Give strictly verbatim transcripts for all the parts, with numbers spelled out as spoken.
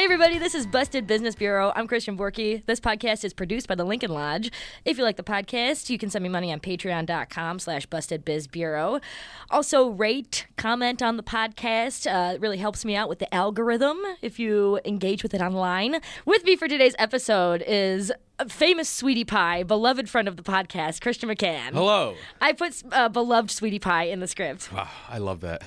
Hey everybody, this is Busted Business Bureau. I'm Christian Borky. This podcast is produced by the Lincoln Lodge. If you like the podcast, you can send me money on patreon.com slash bustedbizbureau. Also, rate, comment on the podcast. Uh, it really helps me out with the algorithm if you engage with it online. With me for today's episode is a famous Sweetie Pie, beloved friend of the podcast, Christian McCann. Hello. I put uh, beloved Sweetie Pie in the script. Wow, I love that.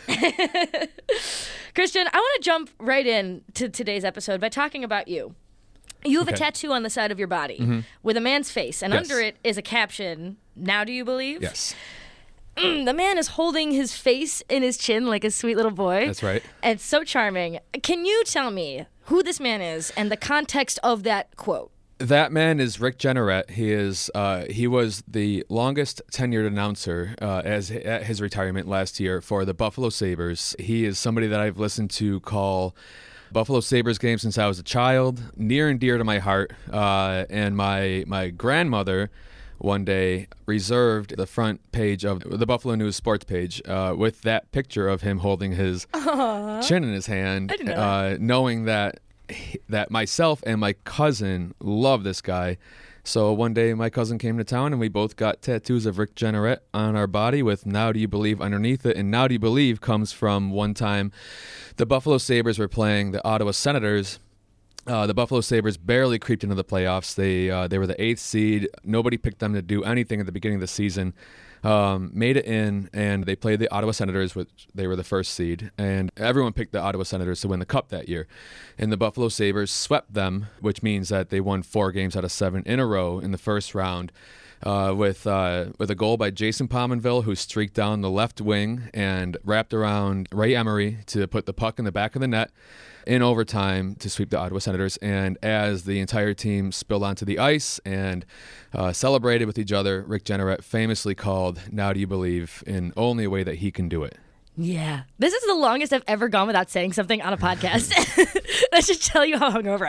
Christian, I want to jump right in to today's episode by talking about you. You have Okay. a tattoo on the side of your body Mm-hmm. with a man's face, and Yes. under it is a caption, "Now do you believe?" Yes, The man is holding his face in his chin like a sweet little boy. that's right. And it's so charming. Can you tell me who this man is and the context of that quote? That man is Rick Jeanneret. He is. Uh, he was the longest tenured announcer uh, as at his retirement last year for the Buffalo Sabres. He is somebody that I've listened to call Buffalo Sabres games since I was a child, near and dear to my heart. Uh, and my my grandmother one day reserved the front page of the Buffalo News sports page uh, with that picture of him holding his chin in his hand, I didn't know uh, knowing that that myself and my cousin love this guy. So one day my cousin came to town and we both got tattoos of Rick Jeanneret on our body with "Now do you believe" underneath it. And "Now do you believe" comes from one time the Buffalo Sabres were playing the Ottawa Senators. Uh, the Buffalo Sabres barely creeped into the playoffs. They uh, they were the eighth seed. Nobody picked them to do anything at the beginning of the season. Um, made it in, and they played the Ottawa Senators, which they were the first seed. And everyone picked the Ottawa Senators to win the Cup that year. And the Buffalo Sabres swept them, which means that they won four games out of seven in a row in the first round. Uh, with uh, with a goal by Jason Pominville, who streaked down the left wing and wrapped around Ray Emery to put the puck in the back of the net in overtime to sweep the Ottawa Senators. And as the entire team spilled onto the ice and uh, celebrated with each other, Rick Jeanneret famously called "Now do you believe" in only a way that he can do it. Yeah. This is the longest I've ever gone without saying something on a podcast. That should tell you how hungover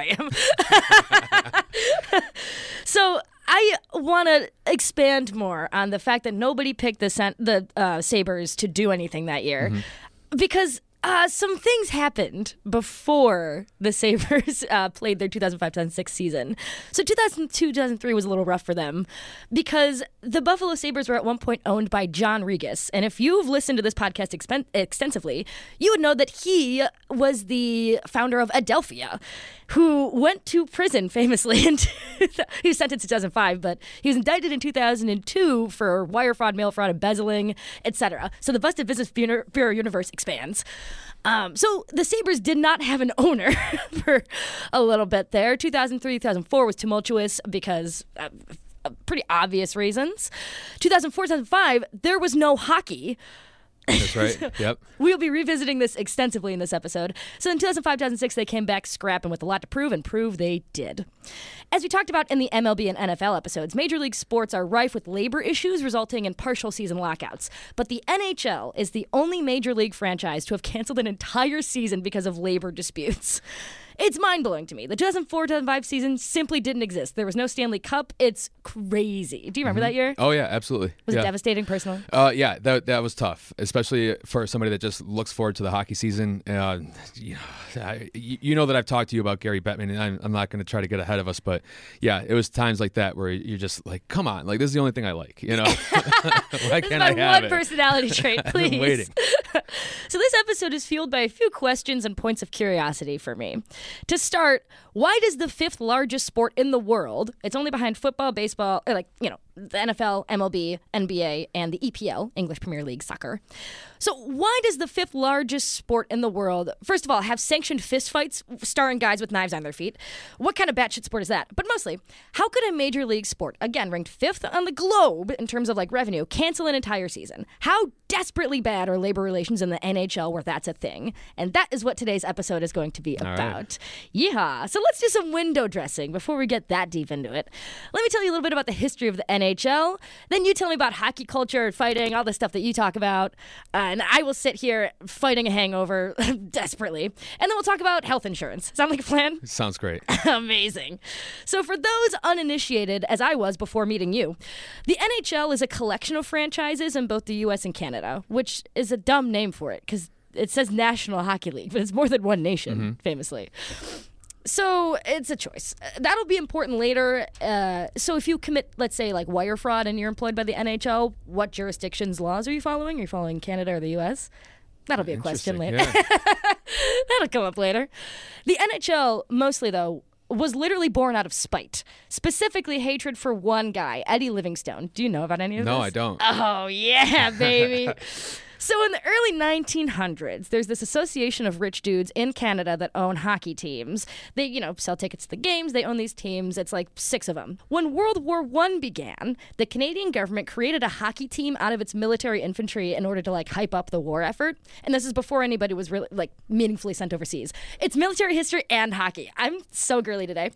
I am. So I want to expand more on the fact that nobody picked the Sen- the uh, Sabres to do anything that year, mm-hmm. because uh, some things happened before the Sabres uh, played their two thousand five two thousand six season. So two thousand two two thousand three was a little rough for them because the Buffalo Sabres were at one point owned by John Regas. And if you've listened to this podcast expen- extensively, you would know that he was the founder of Adelphia, who went to prison famously. In he was sentenced in two thousand five, but he was indicted in two thousand two for wire fraud, mail fraud, embezzling, et cetera. So the Busted Business Bureau universe expands. Um, so the Sabres did not have an owner for a little bit there. two thousand three, two thousand four was tumultuous because of uh, pretty obvious reasons. two thousand four, two thousand five, there was no hockey. That's right. Yep. We'll be revisiting this extensively in this episode. So in two thousand five, two thousand six, they came back scrapping with a lot to prove, and prove they did. As we talked about in the M L B and N F L episodes, Major League sports are rife with labor issues resulting in partial season lockouts. But the N H L is the only Major League franchise to have canceled an entire season because of labor disputes. It's mind-blowing to me. The two thousand four, two thousand five season simply didn't exist. There was no Stanley Cup. It's crazy. Do you remember Mm-hmm. that year? Oh yeah, absolutely. Was yeah. it devastating personally? Uh, yeah, that that was tough, especially for somebody that just looks forward to the hockey season. Uh, you know, I, you know that I've talked to you about Gary Bettman, and I'm, I'm not going to try to get ahead of us, but yeah, it was times like that where you're just like, come on, like this is the only thing I like, you know? Why This can't is I my have one it? personality trait, I've please. been waiting. So this episode is fueled by a few questions and points of curiosity for me. To start, why does the fifth largest sport in the world, it's only behind football, baseball, or like, you know, the N F L, M L B, N B A, and the E P L, English Premier League Soccer. So why does the fifth largest sport in the world, first of all, have sanctioned fistfights starring guys with knives on their feet? What kind of batshit sport is that? But mostly, how could a major league sport, again, ranked fifth on the globe in terms of like revenue, cancel an entire season? How desperately bad are labor relations in the N H L where that's a thing? And that is what today's episode is going to be All about. right. Yeehaw. So let's do some window dressing before we get that deep into it. Let me tell you a little bit about the history of the N H L. Then you tell me about hockey culture, fighting, all the stuff that you talk about. Uh, and I will sit here fighting a hangover desperately. And then we'll talk about health insurance. Sound like a plan? Sounds great. Amazing. So for those uninitiated, as I was before meeting you, the N H L is a collection of franchises in both the U S and Canada, which is a dumb name for it because it says National Hockey League, but it's more than one nation, mm-hmm. famously. So it's a choice. Uh, That'll be important later. Uh, so if you commit, let's say, like wire fraud and you're employed by the N H L, what jurisdiction's laws are you following? Are you following Canada or the U S? That'll be a question later. Yeah. That'll come up later. The N H L, mostly though, was literally born out of spite, specifically hatred for one guy, Eddie Livingstone. Do you know about any of No, this? I don't. Oh, yeah, baby. So in the early nineteen hundreds, there's this association of rich dudes in Canada that own hockey teams. They, you know, sell tickets to the games. They own these teams. It's like six of them. When World War One began, the Canadian government created a hockey team out of its military infantry in order to like hype up the war effort. And this is before anybody was really like meaningfully sent overseas. It's military history and hockey. I'm so girly today.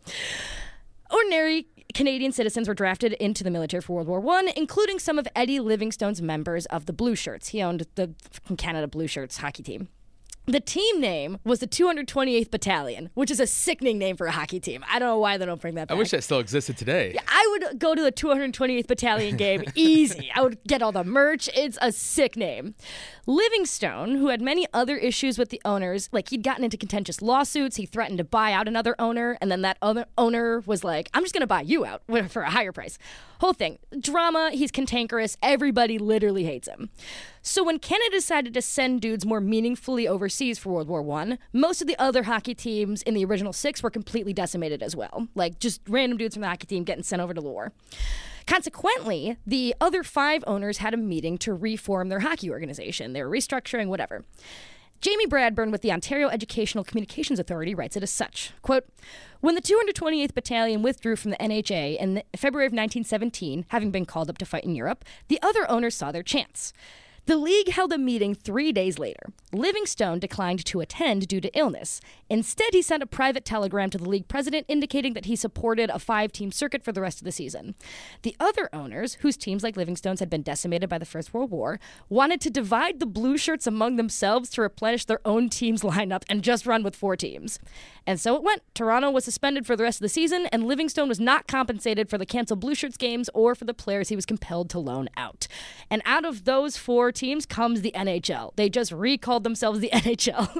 Ordinary Canadian citizens were drafted into the military for World War One, including some of Eddie Livingstone's members of the Blue Shirts. He owned the Canada Blue Shirts hockey team. The team name was the two hundred twenty-eighth Battalion, which is a sickening name for a hockey team. I don't know why they don't bring that back. I wish that still existed today. Yeah, I would go to the two hundred twenty-eighth Battalion game easy. I would get all the merch. It's a sick name. Livingstone, who had many other issues with the owners, like he'd gotten into contentious lawsuits, he threatened to buy out another owner, and then that other owner was like, I'm just going to buy you out for a higher price. Whole thing. Drama, he's cantankerous, everybody literally hates him. So when Canada decided to send dudes more meaningfully overseas for World War One, most of the other hockey teams in the original six were completely decimated as well. Like just random dudes from the hockey team getting sent over to the war. Consequently, the other five owners had a meeting to reform their hockey organization. They were restructuring, whatever. Jamie Bradburn with the Ontario Educational Communications Authority writes it as such, quote, when the two hundred twenty-eighth Battalion withdrew from the N H A in February of nineteen seventeen, having been called up to fight in Europe, the other owners saw their chance. The league held a meeting three days later. Livingstone declined to attend due to illness. Instead, he sent a private telegram to the league president indicating that he supported a five-team circuit for the rest of the season. The other owners, whose teams like Livingstone's had been decimated by the First World War, wanted to divide the Blue Shirts among themselves to replenish their own team's lineup and just run with four teams. And so it went. Toronto was suspended for the rest of the season, and Livingstone was not compensated for the canceled Blue Shirts games or for the players he was compelled to loan out. And out of those four teams comes the N H L. They just recalled themselves the N H L.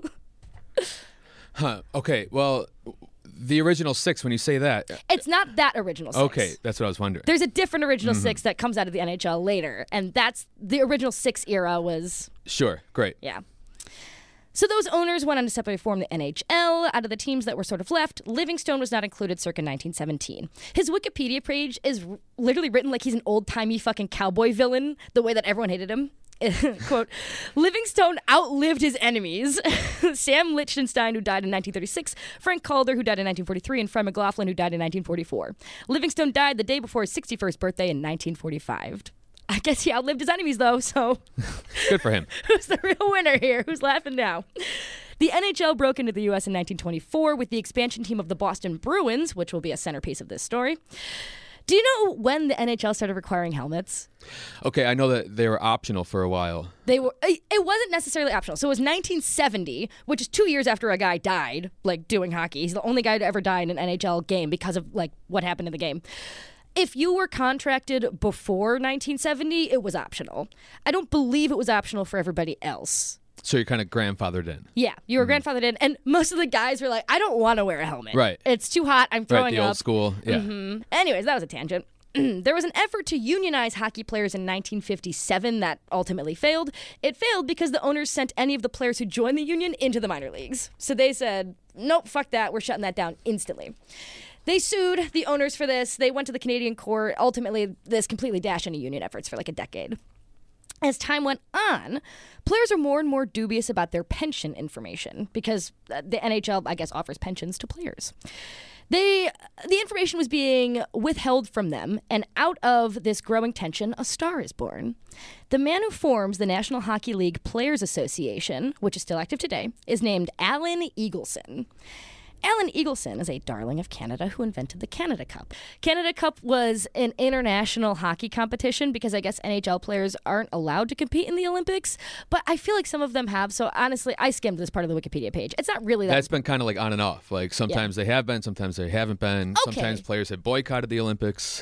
Huh. Okay. Well, the original six, when you say that. It's not that original six. Okay. That's what I was wondering. There's a different original Mm-hmm. six that comes out of the N H L later. And that's the original six era was, Sure. Great. yeah. So those owners went on to separately form the N H L. Out of the teams that were sort of left, Livingstone was not included circa nineteen seventeen. His Wikipedia page is r- literally written like he's an old-timey fucking cowboy villain, the way that everyone hated him. Quote, Livingstone outlived his enemies. Sam Lichtenstein, who died in nineteen thirty-six, Frank Calder, who died in nineteen forty-three, and Fred McLaughlin, who died in nineteen forty-four. Livingstone died the day before his sixty-first birthday in nineteen forty-five. I guess he outlived his enemies, though, so Good for him. who's the real winner here? Who's laughing now? The N H L broke into the U S in nineteen twenty-four with the expansion team of the Boston Bruins, which will be a centerpiece of this story. Do you know when the N H L started requiring helmets? Okay. I know that they were optional for a while. They were. It wasn't necessarily optional. So it was nineteen seventy, which is two years after a guy died, like doing hockey. He's the only guy to ever die in an N H L game because of like what happened in the game. If you were contracted before nineteen seventy, it was optional. I don't believe it was optional for everybody else. So you're kind of grandfathered in. Yeah, you were grandfathered in, and most of the guys were like, I don't want to wear a helmet. Right. It's too hot. I'm throwing Right. The up. old school. Yeah. Mm-hmm. Anyways, that was a tangent. There was an effort to unionize hockey players in nineteen fifty-seven that ultimately failed. It failed because the owners sent any of the players who joined the union into the minor leagues. So they said, nope, fuck that. We're shutting that down instantly. They sued the owners for this. They went to the Canadian court. Ultimately, this completely dashed any union efforts for like a decade. As time went on, players are more and more dubious about their pension information because the N H L, I guess, offers pensions to players. They, the information was being withheld from them, and out of this growing tension, a star is born. The man who forms the National Hockey League Players Association, which is still active today, is named Alan Eagleson. Alan Eagleson is a darling of Canada who invented the Canada Cup. Canada Cup was an international hockey competition because I guess N H L players aren't allowed to compete in the Olympics, but I feel like some of them have, so honestly, I skimmed this part of the Wikipedia page. It's not really that... That's been kind of like on and off. Like sometimes they have been, sometimes they haven't been. Okay. Sometimes players have boycotted the Olympics.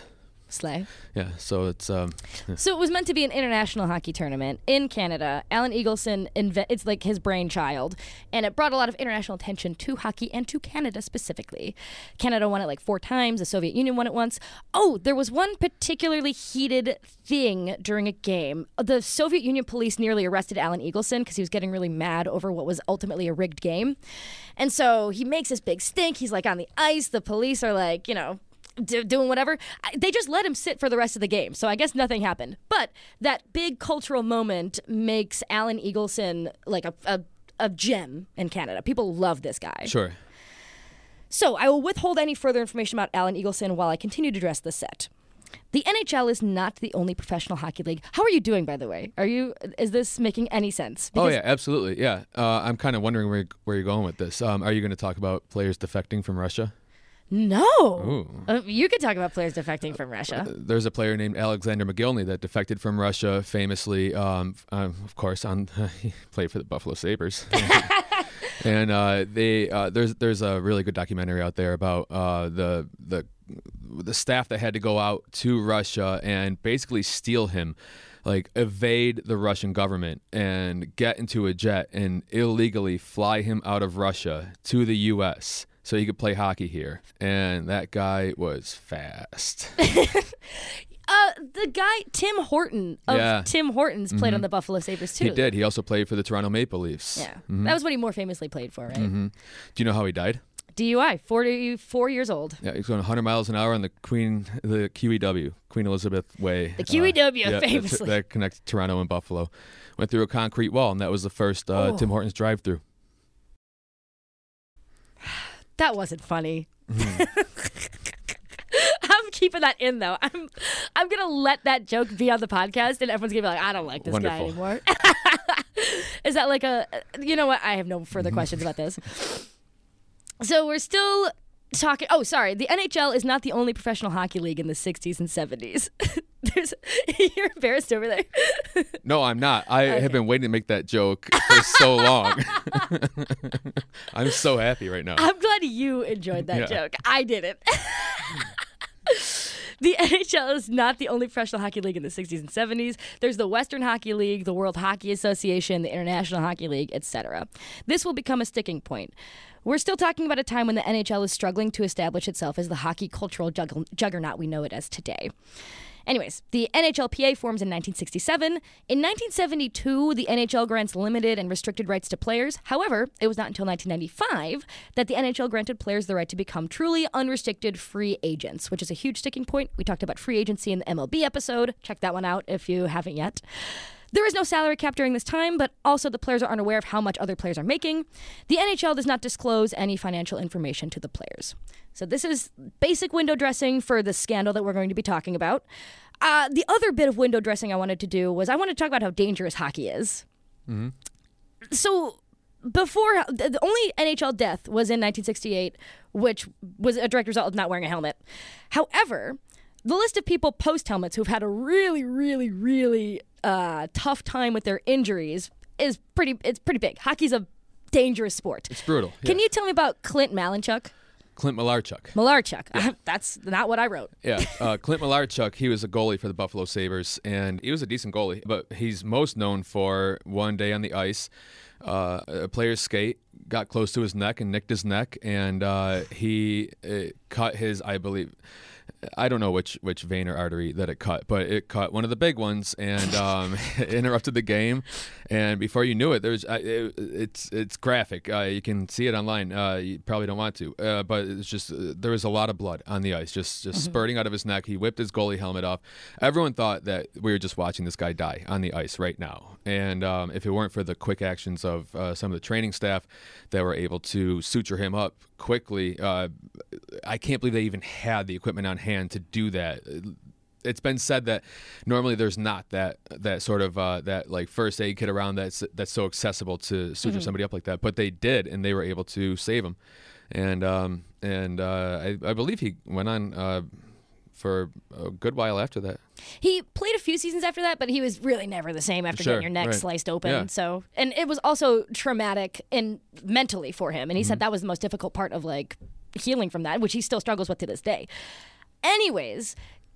Slay. Yeah, so it's um, yeah. So it was meant to be an international hockey tournament in Canada. Alan Eagleson, inve- it's like his brainchild, and it brought a lot of international attention to hockey and to Canada specifically. Canada won it like four times. The Soviet Union won it once. Oh, there was one particularly heated thing during a game. The Soviet Union police nearly arrested Alan Eagleson because he was getting really mad over what was ultimately a rigged game. And so he makes this big stink. He's like on the ice. The police are like, you know, do, doing whatever. I, they just let him sit for the rest of the game. So I guess nothing happened. But that big cultural moment makes Alan Eagleson like a, a, a gem in Canada. People love this guy. Sure. So I will withhold any further information about Alan Eagleson while I continue to dress the set. The N H L is not the only professional hockey league. How are you doing, by the way? Are you? Is this making any sense? Because oh yeah, absolutely. Yeah, uh, I'm kind of wondering where where you're going with this. Um, are you going to talk about players defecting from Russia? No. Uh, you could talk about players defecting from Russia. Uh, there's a player named Alexander McGillney that defected from Russia, famously, um, uh, of course, on uh, he played for the Buffalo Sabres. And uh, they uh, there's there's a really good documentary out there about uh, the the the staff that had to go out to Russia and basically steal him, like evade the Russian government and get into a jet and illegally fly him out of Russia to the U S so he could play hockey here. And that guy was fast. Uh, the guy, Tim Horton of Yeah. Tim Hortons, played Mhm. on the Buffalo Sabres too. He did. He also played for the Toronto Maple Leafs. Yeah. Mhm. That was what he more famously played for, right? Mhm. Do you know how he died? D U I, forty-four years old. Yeah, he was going one hundred miles an hour on the Queen, the Q E W, Queen Elizabeth Way. The Q E W, uh, yeah, famously. That, that connects Toronto and Buffalo. Went through a concrete wall, and that was the first uh, Oh. Tim Hortons drive-through. That wasn't funny. Mhm. I'm keeping that in though. I'm I'm gonna let that joke be on the podcast, and everyone's gonna be like, I don't like this guy Wonderful. anymore. Is that like a? You know what? I have no further questions about this. So we're still talking. Oh, sorry. The N H L is not the only professional hockey league in the sixties and seventies. There's you're embarrassed over there. No, I'm not. I Okay. have been waiting to make that joke for so long. I'm so happy right now. I'm glad you enjoyed that Yeah. joke. I didn't. The N H L is not the only professional hockey league in the sixties and seventies. There's the Western Hockey League, the World Hockey Association, the International Hockey League, et cetera. This will become a sticking point. We're still talking about a time when the N H L is struggling to establish itself as the hockey cultural jugg- juggernaut we know it as today. Anyways, the N H L P A forms in nineteen sixty-seven. In nineteen seventy-two, the N H L grants limited and restricted rights to players. However, it was not until nineteen ninety-five that the N H L granted players the right to become truly unrestricted free agents, which is a huge sticking point. We talked about free agency in the M L B episode. Check that one out if you haven't yet. There is no salary cap during this time, but also the players are unaware of how much other players are making. The N H L does not disclose any financial information to the players. So this is basic window dressing for the scandal that we're going to be talking about. Uh, the other bit of window dressing I wanted to do was I wanted to talk about how dangerous hockey is. Mm-hmm. So before, the the only N H L death was in nineteen sixty-eight, which was a direct result of not wearing a helmet. However, the list of people post-helmets who've had a really, really, really uh, tough time with their injuries is pretty, it's pretty big. Hockey's a dangerous sport. It's brutal. Can yeah. you tell me about Clint Malinchuk? Clint Malarchuk. Malarchuk. That's not what I wrote. Yeah, uh, Clint Malarchuk, he was a goalie for the Buffalo Sabres, and he was a decent goalie, but he's most known for one day on the ice, uh, a player's skate got close to his neck and nicked his neck, and uh, he uh, cut his, I believe, I don't know which, which vein or artery that it cut, but it cut one of the big ones and um, interrupted the game. And before you knew it, there's uh, it, it's it's graphic. Uh, you can see it online. Uh, you probably don't want to, uh, but it's just uh, there was a lot of blood on the ice, just just Mm-hmm. spurting out of his neck. He whipped his goalie helmet off. Everyone thought that we were just watching this guy die on the ice right now. And um, if it weren't for the quick actions of uh, some of the training staff that were able to suture him up quickly, uh, I can't believe they even had the equipment on hand to do that. It's been said that normally there's not that that sort of uh, that like first aid kit around that's that's so accessible to suture Mm-hmm. somebody up like that, but they did, and they were able to save him. And um, and uh, I, I believe he went on uh, for a good while after that. He played a few seasons after that, but he was really never the same after Sure, getting your neck right. sliced open. Yeah. So, and it was also traumatic and mentally for him. And he Mm-hmm. said that was the most difficult part of like healing from that, which he still struggles with to this day. Anyways,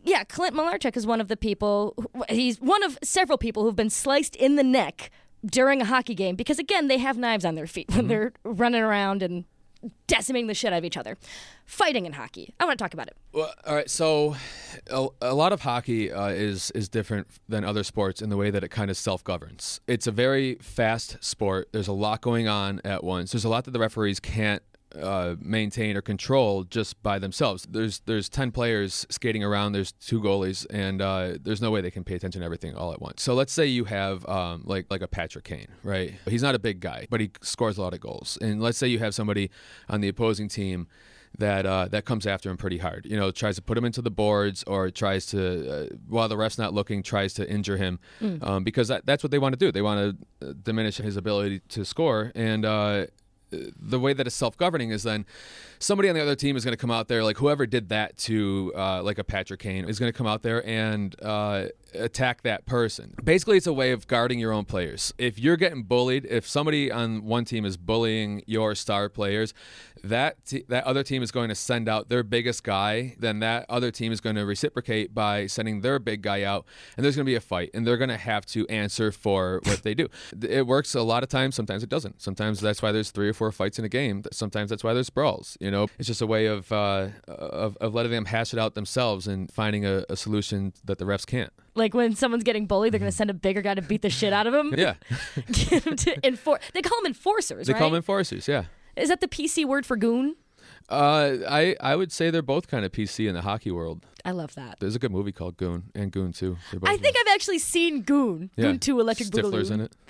yeah, Clint Malarchuk is one of the people, who- he's one of several people who've been sliced in the neck during a hockey game because, again, they have knives on their feet when mm-hmm. they're running around and decimating the shit out of each other. Fighting in hockey. I want to talk about it. Well, all right, so a, a lot of hockey uh, is is different than other sports in the way that it kind of self-governs. It's a very fast sport. There's a lot going on at once. There's a lot that the referees can't Uh, maintain or control just by themselves. There's there's ten players skating around. There's two goalies, and uh, there's no way they can pay attention to everything all at once. So let's say you have um, like like a Patrick Kane, right? He's not a big guy, but he scores a lot of goals. And let's say you have somebody on the opposing team that uh, that comes after him pretty hard. You know, tries to put him into the boards or tries to, uh, while the ref's not looking, tries to injure him mm. um, because that, that's what they want to do. They want to diminish his ability to score. And uh, the way that it's self-governing is then somebody on the other team is going to come out there, like whoever did that to uh, like a Patrick Kane is going to come out there and uh, attack that person. Basically, it's a way of guarding your own players. If you're getting bullied, if somebody on one team is bullying your star players, that t- that other team is going to send out their biggest guy. Then that other team is going to reciprocate by sending their big guy out, and there's going to be a fight, and they're going to have to answer for what they do. It works a lot of times. Sometimes it doesn't. Sometimes that's why there's three or four fights in a game. Sometimes that's why there's brawls. You know, it's just a way of uh, of, of letting them hash it out themselves and finding a, a solution that the refs can't. Like when someone's getting bullied, they're going to send a bigger guy to beat the shit out of him. Yeah. Get him to enfor- they call them enforcers, They right? call them enforcers, yeah. Is that the P C word for goon? Uh, I, I would say they're both kind of P C in the hockey world. I love that. There's a good movie called Goon and Goon two. Both I think I've actually seen Goon. yeah. Goon two Electric Stifler's Boogaloo. in it.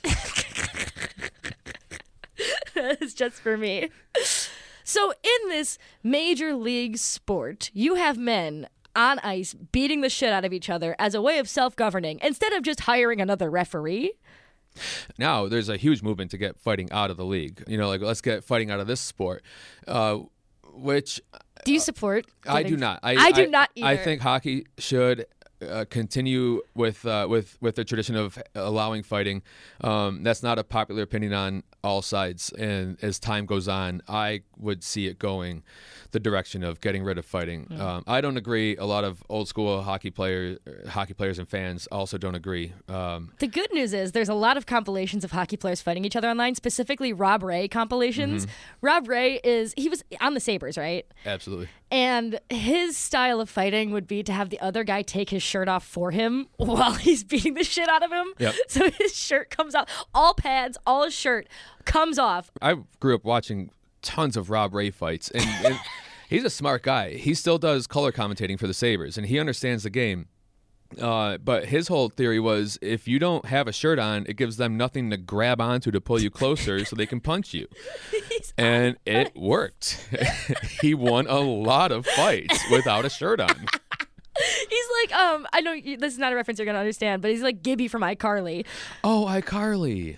It's just for me. So in this major league sport, you have men on ice beating the shit out of each other as a way of self-governing instead of just hiring another referee. Now there's a huge movement to get fighting out of the league. You know, like let's get fighting out of this sport, uh, which do you support? Uh, I do not. I, I do I, not either. I think hockey should uh, continue with uh, with with the tradition of allowing fighting. Um, that's not a popular opinion on all sides, and as time goes on, I would see it going the direction of getting rid of fighting. Mm. Um, I don't agree. A lot of old school hockey players, hockey players and fans also don't agree. Um, the good news is there's a lot of compilations of hockey players fighting each other online, specifically Rob Ray compilations. Mm-hmm. Rob Ray is, he was on the Sabres, right? Absolutely. And his style of fighting would be to have the other guy take his shirt off for him while he's beating the shit out of him. Yep. So his shirt comes off, all pads, all his shirt comes off. I grew up watching tons of Rob Ray fights, and, and he's a smart guy. He still does color commentating for the Sabres, and he understands the game. Uh, but his whole theory was if you don't have a shirt on, it gives them nothing to grab onto to pull you closer so they can punch you. He's and it worked. He won a lot of fights without a shirt on. He's like, um, I know you, this is not a reference you're going to understand, but he's like Gibby from iCarly. Oh, iCarly.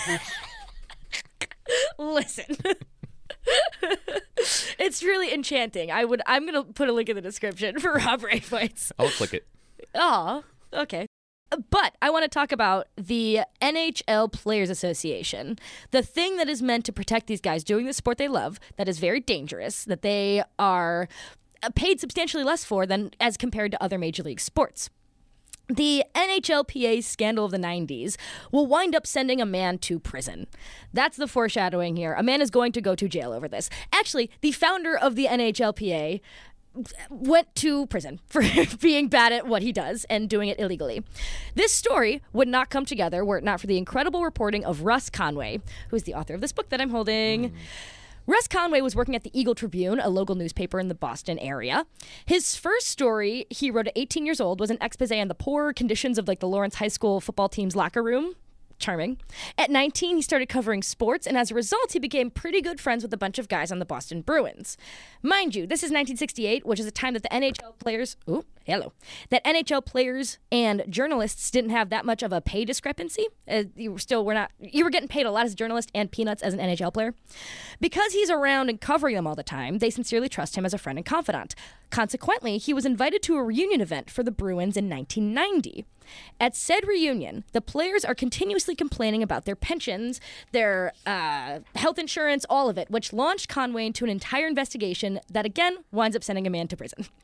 Listen. It's really enchanting. I would I'm going to put a link in the description for Rob Ray fights. I'll click it. Oh, okay. But I want to talk about the N H L Players Association, the thing that is meant to protect these guys doing the sport they love, that is very dangerous, that they are paid substantially less for than as compared to other major league sports. The N H L P A scandal of the nineties will wind up sending a man to prison. That's the foreshadowing here. A man is going to go to jail over this. Actually, the founder of the N H L P A went to prison for being bad at what he does and doing it illegally. This story would not come together were it not for the incredible reporting of Russ Conway, who's the author of this book that I'm holding. Mm. Russ Conway was working at the Eagle Tribune, a local newspaper in the Boston area. His first story he wrote at eighteen years old was an expose on the poor conditions of like the Lawrence High School football team's locker room. Charming. At nineteen, he started covering sports, and as a result, he became pretty good friends with a bunch of guys on the Boston Bruins. Mind you, this is nineteen sixty-eight, which is a time that the N H L players, ooh, hello, that N H L players and journalists didn't have that much of a pay discrepancy. Uh, you were still were not, you were getting paid a lot as a journalist and peanuts as an N H L player. Because he's around and covering them all the time, they sincerely trust him as a friend and confidant. Consequently, he was invited to a reunion event for the Bruins in nineteen ninety. At said reunion, the players are continuously complaining about their pensions, their uh, health insurance, all of it, which launched Conway into an entire investigation that, again, winds up sending a man to prison.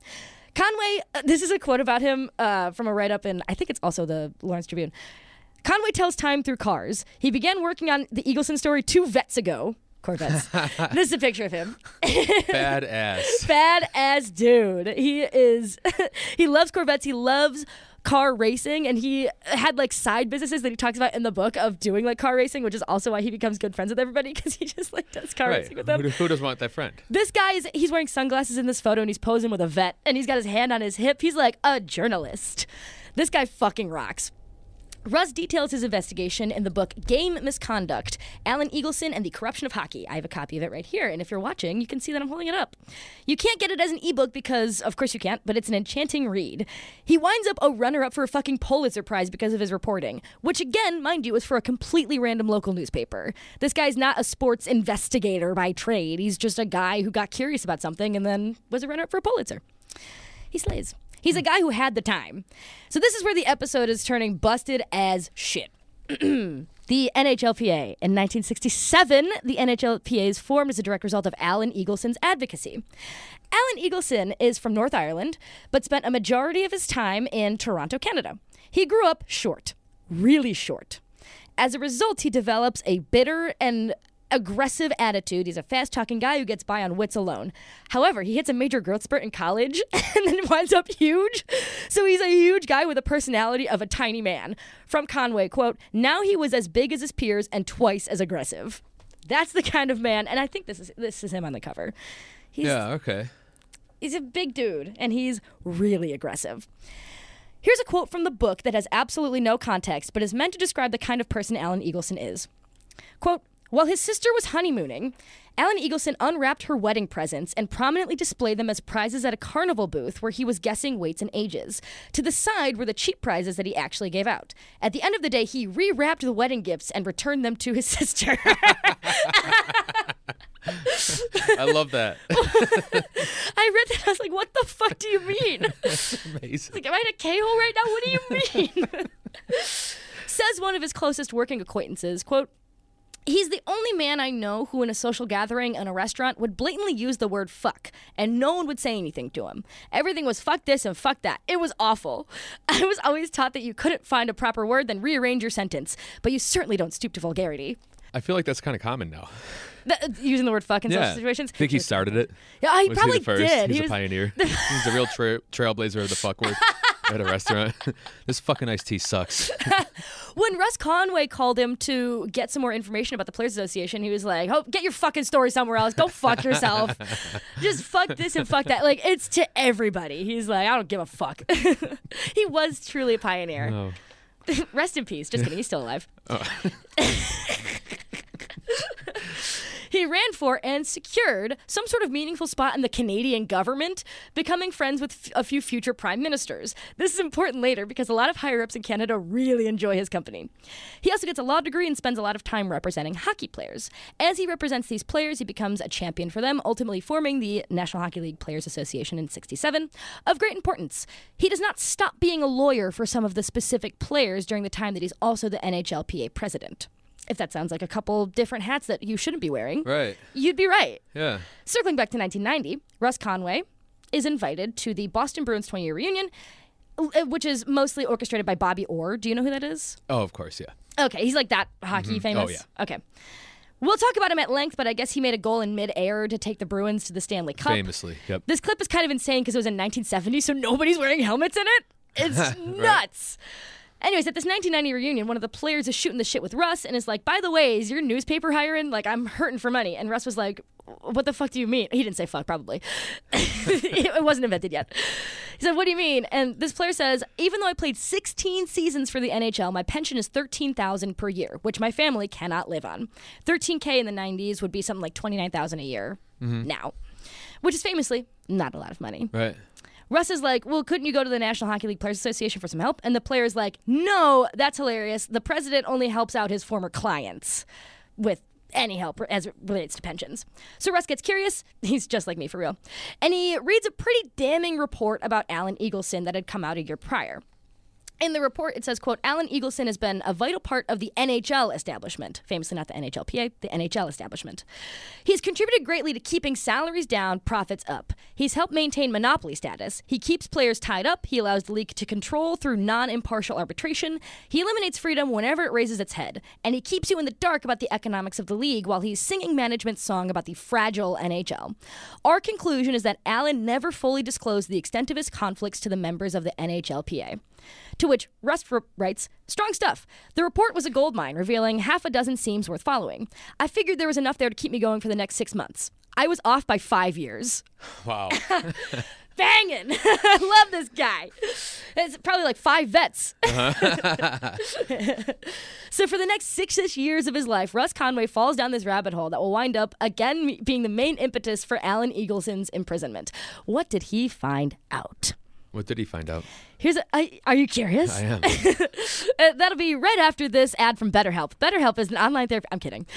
Conway, uh, this is a quote about him uh, from a write-up in, I think it's also the Lawrence Tribune. Conway tells time through cars. He began working on the Eagleson story two vets ago. Corvettes. This is a picture of him. Badass. Badass dude. He is, he loves Corvettes. He loves car racing, and he had like side businesses that he talks about in the book of doing like car racing, which is also why he becomes good friends with everybody, because he just like does car Right. racing with them. Who, who doesn't want that friend? This guy is, he's wearing sunglasses in this photo, and he's posing with a vet, and he's got his hand on his hip. He's like a journalist. This guy fucking rocks. Russ details his investigation in the book Game Misconduct, Alan Eagleson and the Corruption of Hockey. I have a copy of it right here, and if you're watching, you can see that I'm holding it up. You can't get it as an ebook because, of course you can't, but it's an enchanting read. He winds up a runner-up for a fucking Pulitzer Prize because of his reporting, which again, mind you, is for a completely random local newspaper. This guy's not a sports investigator by trade. He's just a guy who got curious about something and then was a runner-up for a Pulitzer. He slays. He's a guy who had the time. So this is where the episode is turning busted as shit. The N H L P A. In nineteen sixty-seven, the N H L P A is formed as a direct result of Alan Eagleson's advocacy. Alan Eagleson is from North Ireland, but spent a majority of his time in Toronto, Canada. He grew up short, really short. As a result, he develops a bitter and aggressive attitude. He's a fast-talking guy who gets by on wits alone. However, he hits a major growth spurt in college and then winds up huge. So he's a huge guy with a personality of a tiny man. From Conway, quote, "Now he was as big as his peers and twice as aggressive." That's the kind of man, and I think this is this is him on the cover. He's, Yeah, okay. He's a big dude, and he's really aggressive. Here's a quote from the book that has absolutely no context, but is meant to describe the kind of person Alan Eagleson is. Quote, "While his sister was honeymooning, Alan Eagleson unwrapped her wedding presents and prominently displayed them as prizes at a carnival booth where he was guessing weights and ages. To the side were the cheap prizes that he actually gave out. At the end of the day, he rewrapped the wedding gifts and returned them to his sister." I love that. I read that and I was like, what the fuck do you mean? That's amazing. Like, am I in a K-hole right now? What do you mean? Says one of his closest working acquaintances, quote, "He's the only man I know who in a social gathering in a restaurant would blatantly use the word fuck, and no one would say anything to him. Everything was fuck this and fuck that. It was awful. I was always taught that you couldn't find a proper word, then rearrange your sentence, but you certainly don't stoop to vulgarity." I feel like that's kind of common now. The, using the word fuck in Yeah. social situations? I think he started it. Yeah, he Was probably he the first? did. He's He a was- pioneer. He's a real tra- trailblazer of the fuck word at a restaurant. This fucking iced tea sucks. When Russ Conway called him to get some more information about the Players Association, he was like, "Oh, get your fucking story somewhere else. Go fuck yourself. Just fuck this and fuck that." Like, it's to everybody. He's like, "I don't give a fuck." He was truly a pioneer. Oh. Rest in peace. Just kidding. He's still alive. Oh. He ran for and secured some sort of meaningful spot in the Canadian government, becoming friends with f- a few future prime ministers. This is important later because a lot of higher-ups in Canada really enjoy his company. He also gets a law degree and spends a lot of time representing hockey players. As he represents these players, he becomes a champion for them, ultimately forming the National Hockey League Players Association in sixty-seven. Of great importance, he does not stop being a lawyer for some of the specific players during the time that he's also the N H L P A president. If that sounds like a couple different hats that you shouldn't be wearing, Right. you'd be right. Yeah. Circling back to nineteen ninety, Russ Conway is invited to the Boston Bruins twenty-year reunion, uh, which is mostly orchestrated by Bobby Orr. Do you know who that is? Oh, of course, yeah. Okay, he's like that hockey famous. Oh, yeah. Okay. We'll talk about him at length, but I guess he made a goal in mid-air to take the Bruins to the Stanley Cup. Famously, yep. This clip is kind of insane because it was in nineteen seventy, so nobody's wearing helmets in it. It's nuts. Anyways, at this nineteen ninety reunion, one of the players is shooting the shit with Russ and is like, "By the way, is your newspaper hiring? Like, I'm hurting for money." And Russ was like, "What the fuck do you mean?" He didn't say fuck, probably. It wasn't invented yet. He said, "What do you mean?" And this player says, "Even though I played sixteen seasons for the N H L, my pension is thirteen thousand dollars per year, which my family cannot live on. thirteen K in the nineties would be something like twenty-nine thousand dollars a year now, which is famously not a lot of money." Right. Russ is like, "Well, couldn't you go to the National Hockey League Players Association for some help?" And the player's like, "No, that's hilarious. The president only helps out his former clients with any help as it relates to pensions." So Russ gets curious. He's just like me, for real. And he reads a pretty damning report about Alan Eagleson that had come out a year prior. In the report, it says, quote, Alan Eagleson has been a vital part of the N H L establishment, famously not the N H L P A, the N H L establishment. He's contributed greatly to keeping salaries down, profits up. He's helped maintain monopoly status. He keeps players tied up. He allows the league to control through non-impartial arbitration. He eliminates freedom whenever it raises its head. And he keeps you in the dark about the economics of the league while he's singing management's song about the fragile N H L. Our conclusion is that Alan never fully disclosed the extent of his conflicts to the members of the N H L P A. To which Russ writes, strong stuff. The report was a goldmine, revealing half a dozen seams worth following. I figured there was enough there to keep me going for the next six months. I was off by five years. Wow. Banging. I love this guy. It's probably like five vets. Uh-huh. So for the next six-ish years of his life, Russ Conway falls down this rabbit hole that will wind up, again, being the main impetus for Alan Eagleson's imprisonment. What did he find out? What did he find out? Here's a, uh, are you curious? I am. uh, that'll be right after this ad from BetterHelp. BetterHelp is an online therapy. I'm kidding.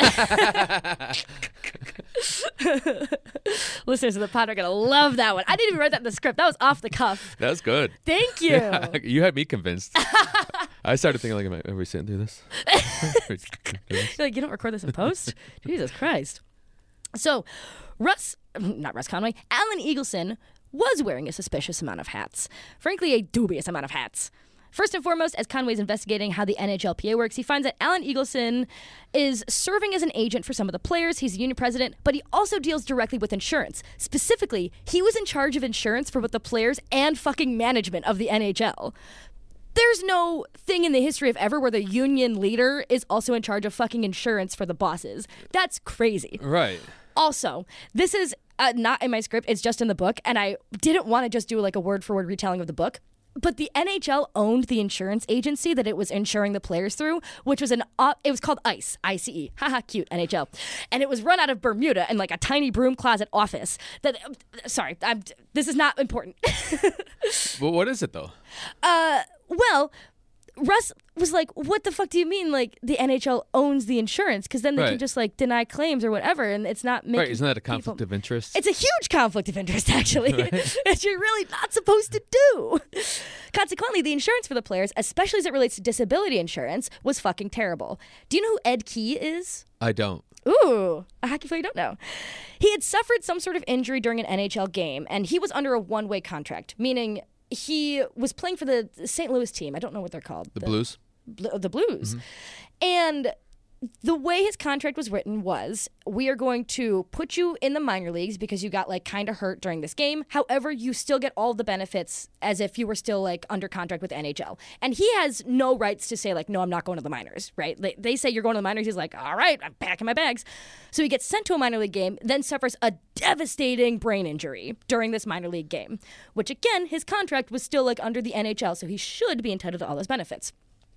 Listeners of the pod are going to love that one. I didn't even write that in the script. That was off the cuff. That was good. Thank you. Yeah, you had me convinced. I started thinking, like, am, I, are we sitting through this? You're like, you don't record this in post? Jesus Christ. So, Russ, not Russ Conway, Alan Eagleson was wearing a suspicious amount of hats. Frankly, a dubious amount of hats. First and foremost, as Conway's investigating how the N H L P A works, he finds that Alan Eagleson is serving as an agent for some of the players. He's a union president, but he also deals directly with insurance. Specifically, he was in charge of insurance for both the players and fucking management of the N H L. There's no thing in the history of ever where the union leader is also in charge of fucking insurance for the bosses. That's crazy. Right. Also, this is uh, not in my script. It's just in the book, and I didn't want to just do like a word-for-word retelling of the book. But the N H L owned the insurance agency that it was insuring the players through, which was an uh, it was called ICE, I C E. Haha, cute, N H L. And it was run out of Bermuda in like a tiny broom closet office. That uh, sorry, I'm, this is not important. Well, what is it though? Uh, well, Russ was like, what the fuck do you mean, like, the N H L owns the insurance? Because then they Right. can just, like, deny claims or whatever, and it's not making Right, isn't that a conflict people... of interest? It's a huge conflict of interest, actually, Right. that you're really not supposed to do. Consequently, the insurance for the players, especially as it relates to disability insurance, was fucking terrible. Do you know who Ed Key is? I don't. Ooh, a hockey player you don't know. He had suffered some sort of injury during an N H L game, and he was under a one-way contract, meaning he was playing for the Saint Louis team. I don't know what they're called. The, the Blues? Bl- the Blues. Mm-hmm. And the way his contract was written was, we are going to put you in the minor leagues because you got like kind of hurt during this game. However, you still get all the benefits as if you were still like under contract with the N H L. And he has no rights to say like, no, I'm not going to the minors, right? They, they say you're going to the minors. He's like, all right, I'm packing my bags. So he gets sent to a minor league game, then suffers a devastating brain injury during this minor league game, which again, his contract was still like under the N H L. So he should be entitled to all those benefits.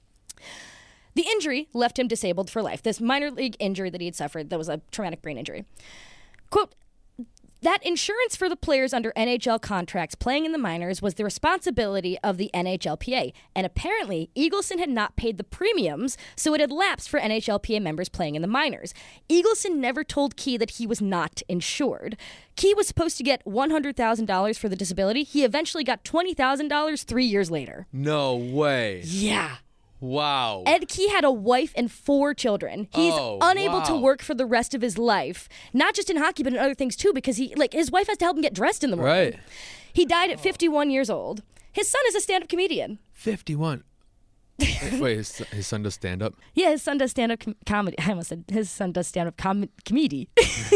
The injury left him disabled for life. This minor league injury that he had suffered, that was a traumatic brain injury. Quote, that insurance for the players under N H L contracts playing in the minors was the responsibility of the N H L P A. And apparently, Eagleson had not paid the premiums, so it had lapsed for N H L P A members playing in the minors. Eagleson never told Key that he was not insured. Key was supposed to get one hundred thousand dollars for the disability. He eventually got twenty thousand dollars three years later. No way. Yeah. Wow. Ed Key had a wife and four children. He's Oh, unable wow. to work for the rest of his life, not just in hockey, but in other things too, because he, like, his wife has to help him get dressed in the morning. Right. He died at fifty-one years old. His son is a stand-up comedian. fifty-one. Wait, his, his son does stand up? Yeah, his son does stand-up com- comedy. I almost said his son does stand-up com- comedy.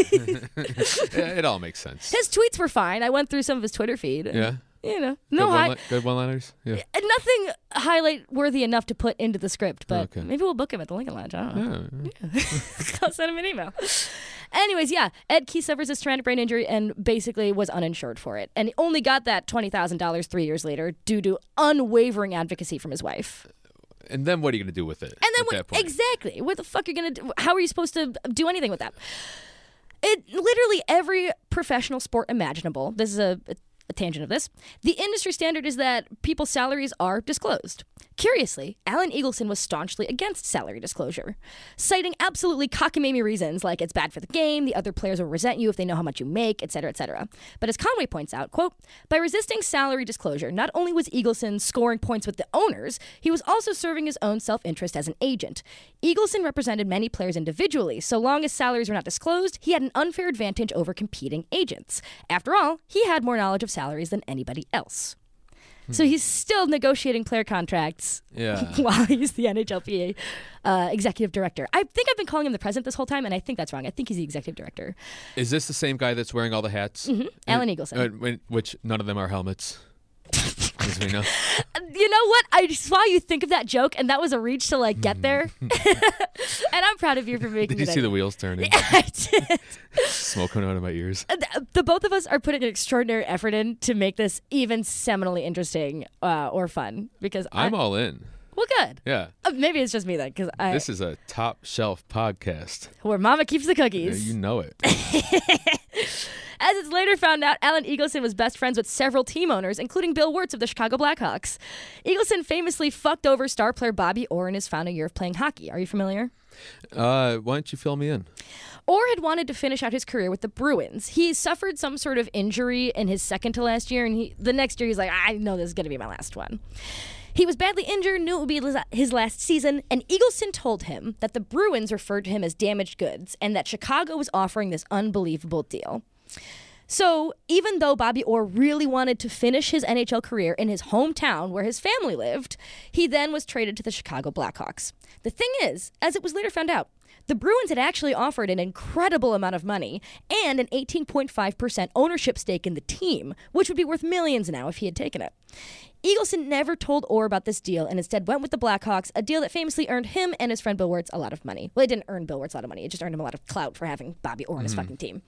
Yeah, it all makes sense. His tweets were fine. I went through some of his Twitter feed. And, Yeah. You know, no good, high. one, good one-liners? Yeah. Nothing highlight worthy enough to put into the script, but Okay. maybe we'll book him at the Lincoln Lounge. I don't know. Yeah. I'll send him an email. Anyways, yeah, Ed Key suffers a traumatic brain injury and basically was uninsured for it. And he only got that twenty thousand dollars three years later due to unwavering advocacy from his wife. And then what are you going to do with it? And then at what, that point? exactly, what the fuck are you going to do? How are you supposed to do anything with that? It literally every professional sport imaginable. This is a, a a tangent of this, the industry standard is that people's salaries are disclosed. Curiously, Alan Eagleson was staunchly against salary disclosure, citing absolutely cockamamie reasons like it's bad for the game, the other players will resent you if they know how much you make, et cetera, et cetera. But as Conway points out, quote, by resisting salary disclosure, not only was Eagleson scoring points with the owners, he was also serving his own self-interest as an agent. Eagleson represented many players individually. So long as salaries were not disclosed, he had an unfair advantage over competing agents. After all, he had more knowledge of salaries than anybody else. So he's still negotiating player contracts Yeah. while he's the N H L P A uh, executive director. I think I've been calling him the president this whole time, and I think that's wrong. I think he's the executive director. Is this the same guy that's wearing all the hats? Mm-hmm. Alan Eagleson. Uh, when- which none of them are helmets. As we know. You know what? I saw you think of that joke, and that was a reach to like get there. And I'm proud of you for making Did you it. see the wheels turning? I did. Smoke coming out of my ears. The, the both of us are putting an extraordinary effort in to make this even seminally interesting uh, or fun because I'm I, all in. well, good. Yeah. Uh, maybe it's just me then, because I This is a top shelf podcast. where Mama keeps the Yeah, cookies. you know it. As it's later found out, Alan Eagleson was best friends with several team owners, including Bill Wirtz of the Chicago Blackhawks. Eagleson famously fucked over star player Bobby Orr in his final year of playing hockey. Are you familiar? Uh, why don't you fill me in? Orr had wanted to finish out his career with the Bruins. He suffered some sort of injury in his second to last year, and he, the next year he's like, I know this is going to be my last one. He was badly injured, knew it would be his last season, and Eagleson told him that the Bruins referred to him as damaged goods and that Chicago was offering this unbelievable deal. So even though Bobby Orr really wanted to finish his N H L career in his hometown where his family lived, he then was traded to the Chicago Blackhawks. The thing is, as it was later found out, the Bruins had actually offered an incredible amount of money and an eighteen point five percent ownership stake in the team, which would be worth millions now if he had taken it. Eagleson never told Orr about this deal and instead went with the Blackhawks, a deal that famously earned him and his friend Bill Wirtz a lot of money. Well, it didn't earn Bill Wirtz a lot of money. It just earned him a lot of clout for having Bobby Orr on his fucking team.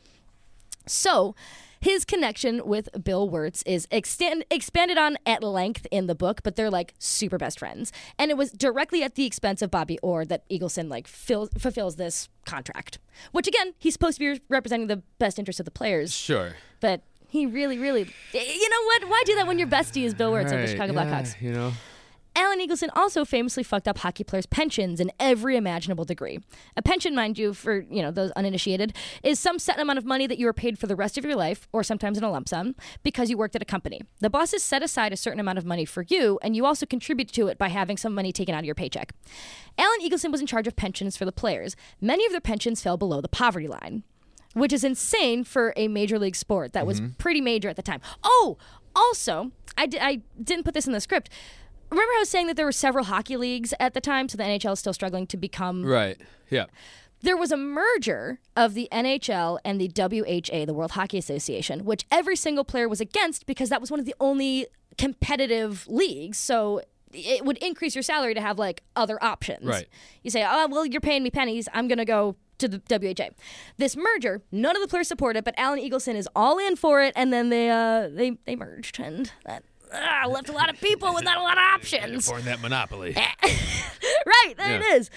So, his connection with Bill Wirtz is extend, expanded on at length in the book, but they're like super best friends. And it was directly at the expense of Bobby Orr that Eagleson like fill, fulfills this contract. Which again, he's supposed to be representing the best interest of the players. Sure. But he really, really, you know what? Why do that when your bestie is Bill Wirtz of the Right, Chicago yeah, Blackhawks? You know. Alan Eagleson also famously fucked up hockey players' pensions in every imaginable degree. A pension, mind you, for you know those uninitiated, is some set amount of money that you are paid for the rest of your life, or sometimes in a lump sum, because you worked at a company. The bosses set aside a certain amount of money for you, and you also contribute to it by having some money taken out of your paycheck. Alan Eagleson was in charge of pensions for the players. Many of their pensions fell below the poverty line, which is insane for a major league sport that was pretty major at the time. Oh, also, I, di- I didn't put this in the script. Remember how I was saying that there were several hockey leagues at the time, so the N H L is still struggling to become... Right. Yeah. There was a merger of the N H L and the W H A, the World Hockey Association, which every single player was against because that was one of the only competitive leagues, so it would increase your salary to have, like, other options. Right. You say, oh, well, you're paying me pennies, I'm going to go to the W H A. This merger, none of the players support it, but Alan Eagleson is all in for it, and then they uh, they, they merged, and that... Ah, left a lot of people with not a lot of options. Born that monopoly. Right, there Yeah. it is.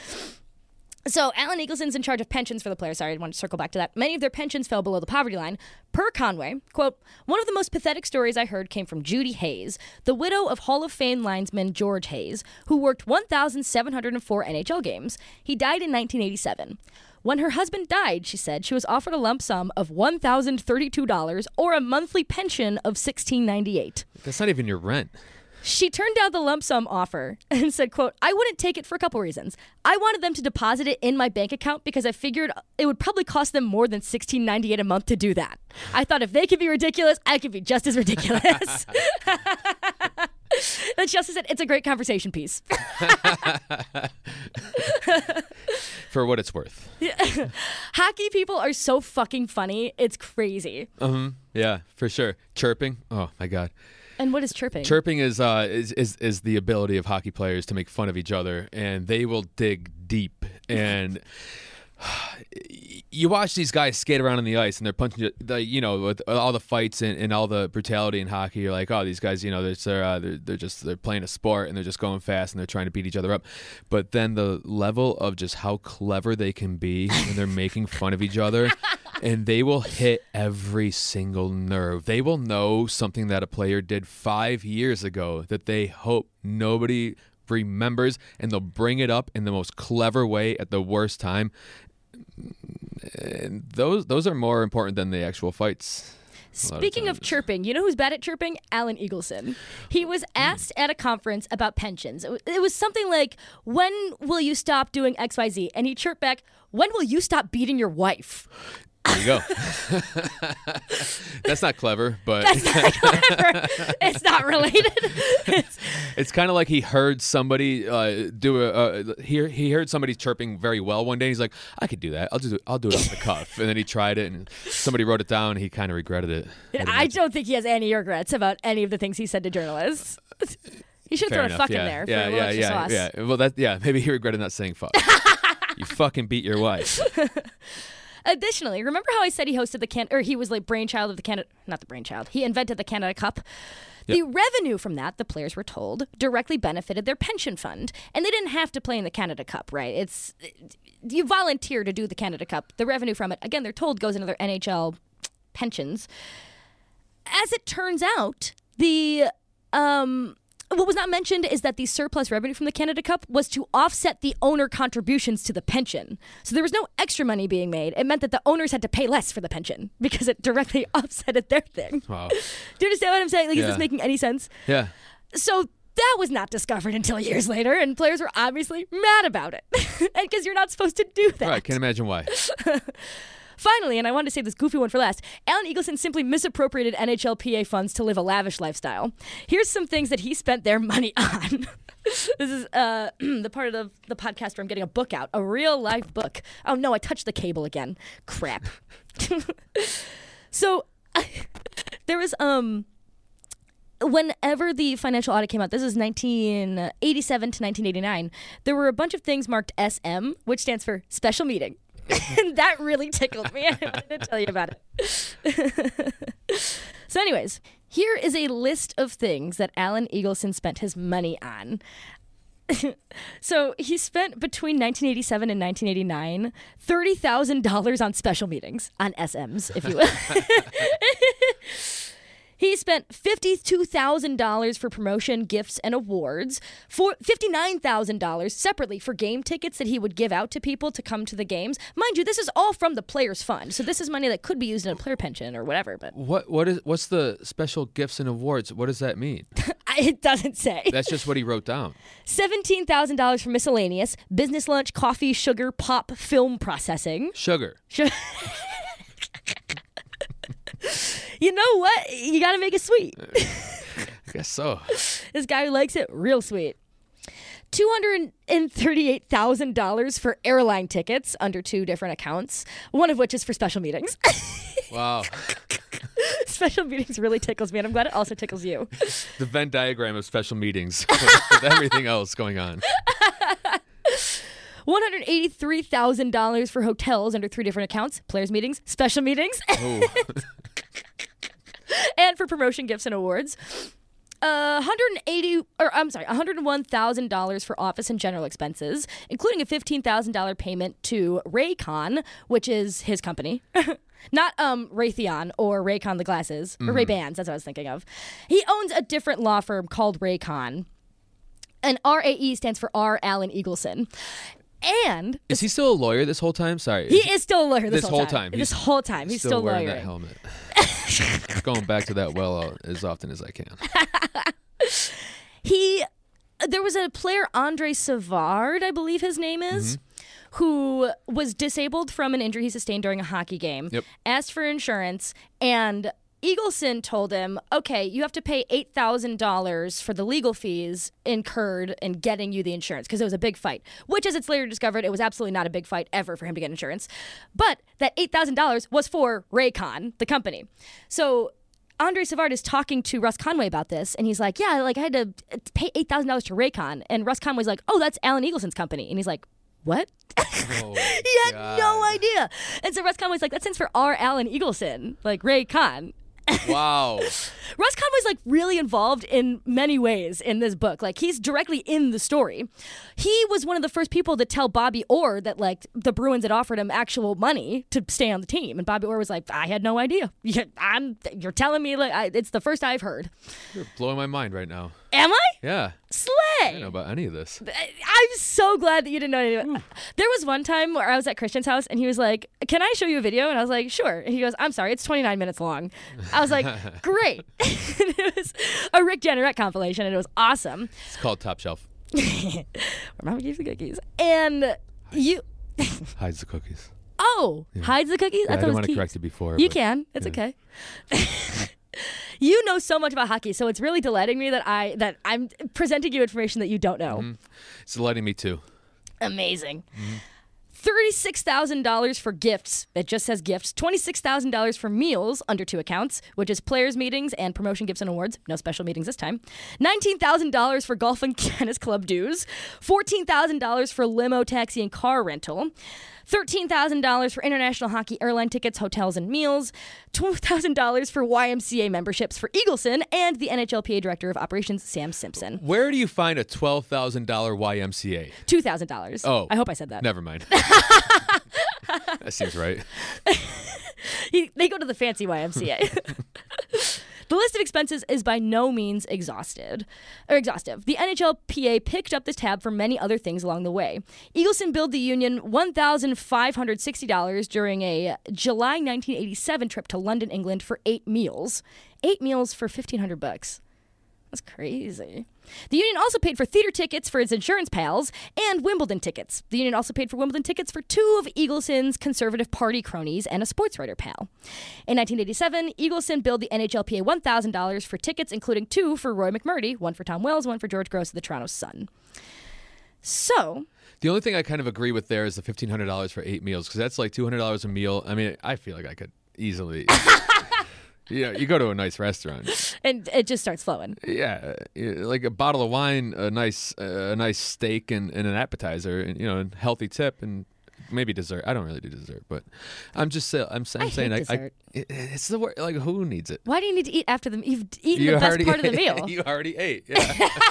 So Alan Eagleson's in charge of pensions for the players. Sorry, I wanted to circle back to that. Many of their pensions fell below the poverty line. Per Conway, quote, one of the most pathetic stories I heard came from Judy Hayes, the widow of Hall of Fame linesman George Hayes, who worked one thousand seven hundred four N H L games. He died in nineteen eighty-seven. When her husband died, she said, she was offered a lump sum of one thousand thirty-two dollars or a monthly pension of sixteen ninety-eight. That's not even your rent. She turned down the lump sum offer and said, quote, I wouldn't take it for a couple reasons. I wanted them to deposit it in my bank account because I figured it would probably cost them more than sixteen ninety-eight a month to do that. I thought if they could be ridiculous, I could be just as ridiculous. Then she also said, it's a great conversation piece. For what it's worth. Hockey people are so fucking funny. It's crazy. Um. Yeah, for sure. Chirping. Oh my God. And what is chirping? Chirping is uh is, is is the ability of hockey players to make fun of each other, and they will dig deep. And you watch these guys skate around on the ice, and they're punching the you know with all the fights and, and all the brutality in hockey. You're like, oh, these guys, you know, they're they're, uh, they're they're just they're playing a sport, and they're just going fast, and they're trying to beat each other up. But then the level of just how clever they can be when they're making fun of each other and they will hit every single nerve. They will know something that a player did five years ago that they hope nobody remembers, and they'll bring it up in the most clever way at the worst time. And those those are more important than the actual fights. Speaking of, of chirping, you know who's bad at chirping? Alan Eagleson. He was asked at a conference about pensions. It was something like, when will you stop doing X Y Z? And he chirped back, when will you stop beating your wife? There you go. That's not clever, but That's not clever. It's not related. It's, it's kind of like he heard somebody uh, do a. Uh, he he heard somebody chirping very well one day. He's like, I could do that. I'll just I'll do it off the cuff. And then he tried it, and somebody wrote it down. And he kind of regretted it. I don't think he has any regrets about any of the things he said to journalists. He should have thrown enough, a fuck yeah. in there. Yeah, for a yeah, little extra yeah, sauce. yeah. Well, that yeah. Maybe he regretted not saying fuck. You fucking beat your wife. Additionally, remember how I said he hosted the can or he was like brainchild of the Canada, not the brainchild. He invented the Canada Cup. Yep. The revenue from that, the players were told, directly benefited their pension fund, and they didn't have to play in the Canada Cup, right? It's you volunteer to do the Canada Cup. The revenue from it, again, they're told goes into their N H L pensions. As it turns out, the um what was not mentioned is that the surplus revenue from the Canada Cup was to offset the owner contributions to the pension. So there was no extra money being made. It meant that the owners had to pay less for the pension because it directly offsetted their thing. Wow. Do you understand what I'm saying? Like, yeah. Is this making any sense? Yeah. So that was not discovered until years later, and players were obviously mad about it. And because you're not supposed to do that. Right, can't imagine why. Finally, and I wanted to save this goofy one for last, Alan Eagleson simply misappropriated N H L P A funds to live a lavish lifestyle. Here's some things that he spent their money on. This is uh, the part of the, the podcast where I'm getting a book out, a real life book. Oh no, I touched the cable again. Crap. So there was um. Whenever the financial audit came out, this is nineteen eighty-seven to nineteen eighty-nine, there were a bunch of things marked S M, which stands for special meeting. And that really tickled me. I wanted to tell you about it. So anyways, here is a list of things that Alan Eagleson spent his money on. So he spent between nineteen eighty-seven and nineteen eighty-nine thirty thousand dollars on special meetings, on S Ms, if you will. He spent fifty-two thousand dollars for promotion, gifts, and awards, for fifty-nine thousand dollars separately for game tickets that he would give out to people to come to the games. Mind you, this is all from the players' fund, so this is money that could be used in a player pension or whatever. But What what is what's the special gifts and awards? What does that mean? It doesn't say. That's just what he wrote down. seventeen thousand dollars for miscellaneous, business lunch, coffee, sugar, pop, film processing. Sugar. Su- You know what? You got to make it sweet. I guess so. This guy who likes it, real sweet. two hundred thirty-eight thousand dollars for airline tickets under two different accounts, one of which is for special meetings. Wow. Special meetings really tickles me, and I'm glad it also tickles you. The Venn diagram of special meetings with everything else going on. one hundred eighty-three thousand dollars for hotels under three different accounts, players' meetings, special meetings, Oh. and for promotion, gifts, and awards. Uh, one hundred eighty, or I'm sorry, one hundred one thousand dollars for office and general expenses, including a fifteen thousand dollars payment to Raycon, which is his company. Not um, Raytheon or Raycon the glasses, or Mm-hmm. Ray-Bans, that's what I was thinking of. He owns a different law firm called Raycon, and R A E stands for R. Allen Eagleson. And Is he still a lawyer this whole time? Sorry. he is still a lawyer this, This whole whole time. time. This He's whole time. He's still, still, wearing lawyering. that helmet. Going back to that well uh, as often as I can. He, there was a player, Andre Savard, I believe his name is, mm-hmm. who was disabled from an injury he sustained during a hockey game, Yep. asked for insurance, and Eagleson told him, okay, you have to pay eight thousand dollars for the legal fees incurred in getting you the insurance, because it was a big fight, which, as it's later discovered, it was absolutely not a big fight ever for him to get insurance. But that eight thousand dollars was for Raycon, the company. So Andre Savard is talking to Russ Conway about this, and he's like, yeah, like I had to pay eight thousand dollars to Raycon. And Russ Conway's like, oh, that's Alan Eagleson's company. And he's like, what? Oh, he had God. no idea. And so Russ Conway's like, that stands for R. Allen Eagleson, like Ray Khan. Wow. Russ Conway's like really involved in many ways in this book. Like he's directly in the story. He was one of the first people to tell Bobby Orr that like the Bruins had offered him actual money to stay on the team, and Bobby Orr was like, "I had no idea. You're, I'm, you're telling me like I, it's the first I've heard." You're blowing my mind right now. Am I? Yeah. Slay. I don't know about any of this. I'm so glad that you didn't know any of it. There was one time where I was at Christian's house and he was like, "Can I show you a video?" And I was like, "Sure." And he goes, "I'm sorry, it's twenty-nine minutes long." I was like, "Great." It was a Rick Jenneret compilation and it was awesome. It's called Top Shelf. Where Mama keeps the cookies. And you... Hides the cookies. Oh, yeah. Hides the cookies? Yeah, I, I didn't want to correct you before. You but, can. It's yeah. okay. You know so much about hockey, so it's really delighting me that I that I'm presenting you information that you don't know. Mm-hmm. It's delighting me too. Amazing. Mm-hmm. thirty-six thousand dollars for gifts. It just says gifts. twenty-six thousand dollars for meals under two accounts, which is players' meetings and promotion gifts and awards. No special meetings this time. nineteen thousand dollars for golf and tennis club dues. fourteen thousand dollars for limo, taxi, and car rental. thirteen thousand dollars for international hockey airline tickets, hotels, and meals. twelve thousand dollars for Y M C A memberships for Eagleson and the N H L P A Director of Operations, Sam Simpson. Where do you find a twelve thousand dollars Y M C A? two thousand dollars. Oh. I hope I said that. Never mind. That seems right. he, they go to the fancy Y M C A. The list of expenses is by no means exhausted or exhaustive. The N H L P A picked up this tab for many other things along the way. Eagleson billed the union one thousand five hundred sixty dollars during a July nineteen eighty-seven trip to London, England for eight meals. Eight meals for fifteen hundred bucks. That's crazy. The union also paid for theater tickets for its insurance pals and Wimbledon tickets. The union also paid for Wimbledon tickets for two of Eagleson's Conservative Party cronies and a sports writer pal. In nineteen eighty-seven, Eagleson billed the N H L P A one thousand dollars for tickets, including two for Roy McMurtry, one for Tom Wells, one for George Gross of the Toronto Sun. So... The only thing I kind of agree with there is the fifteen hundred dollars for eight meals, because that's like two hundred dollars a meal. I mean, I feel like I could easily... Yeah, you go to a nice restaurant, and it just starts flowing. Yeah, like a bottle of wine, a nice, uh, a nice steak, and, and an appetizer, and you know, a healthy tip, and maybe dessert. I don't really do dessert, but I'm just, I'm, I'm I saying, hate I, dessert. I, it's the word. Like, who needs it? Why do you need to eat after the? You've eaten you the best already, part of the meal. You already ate. Yeah.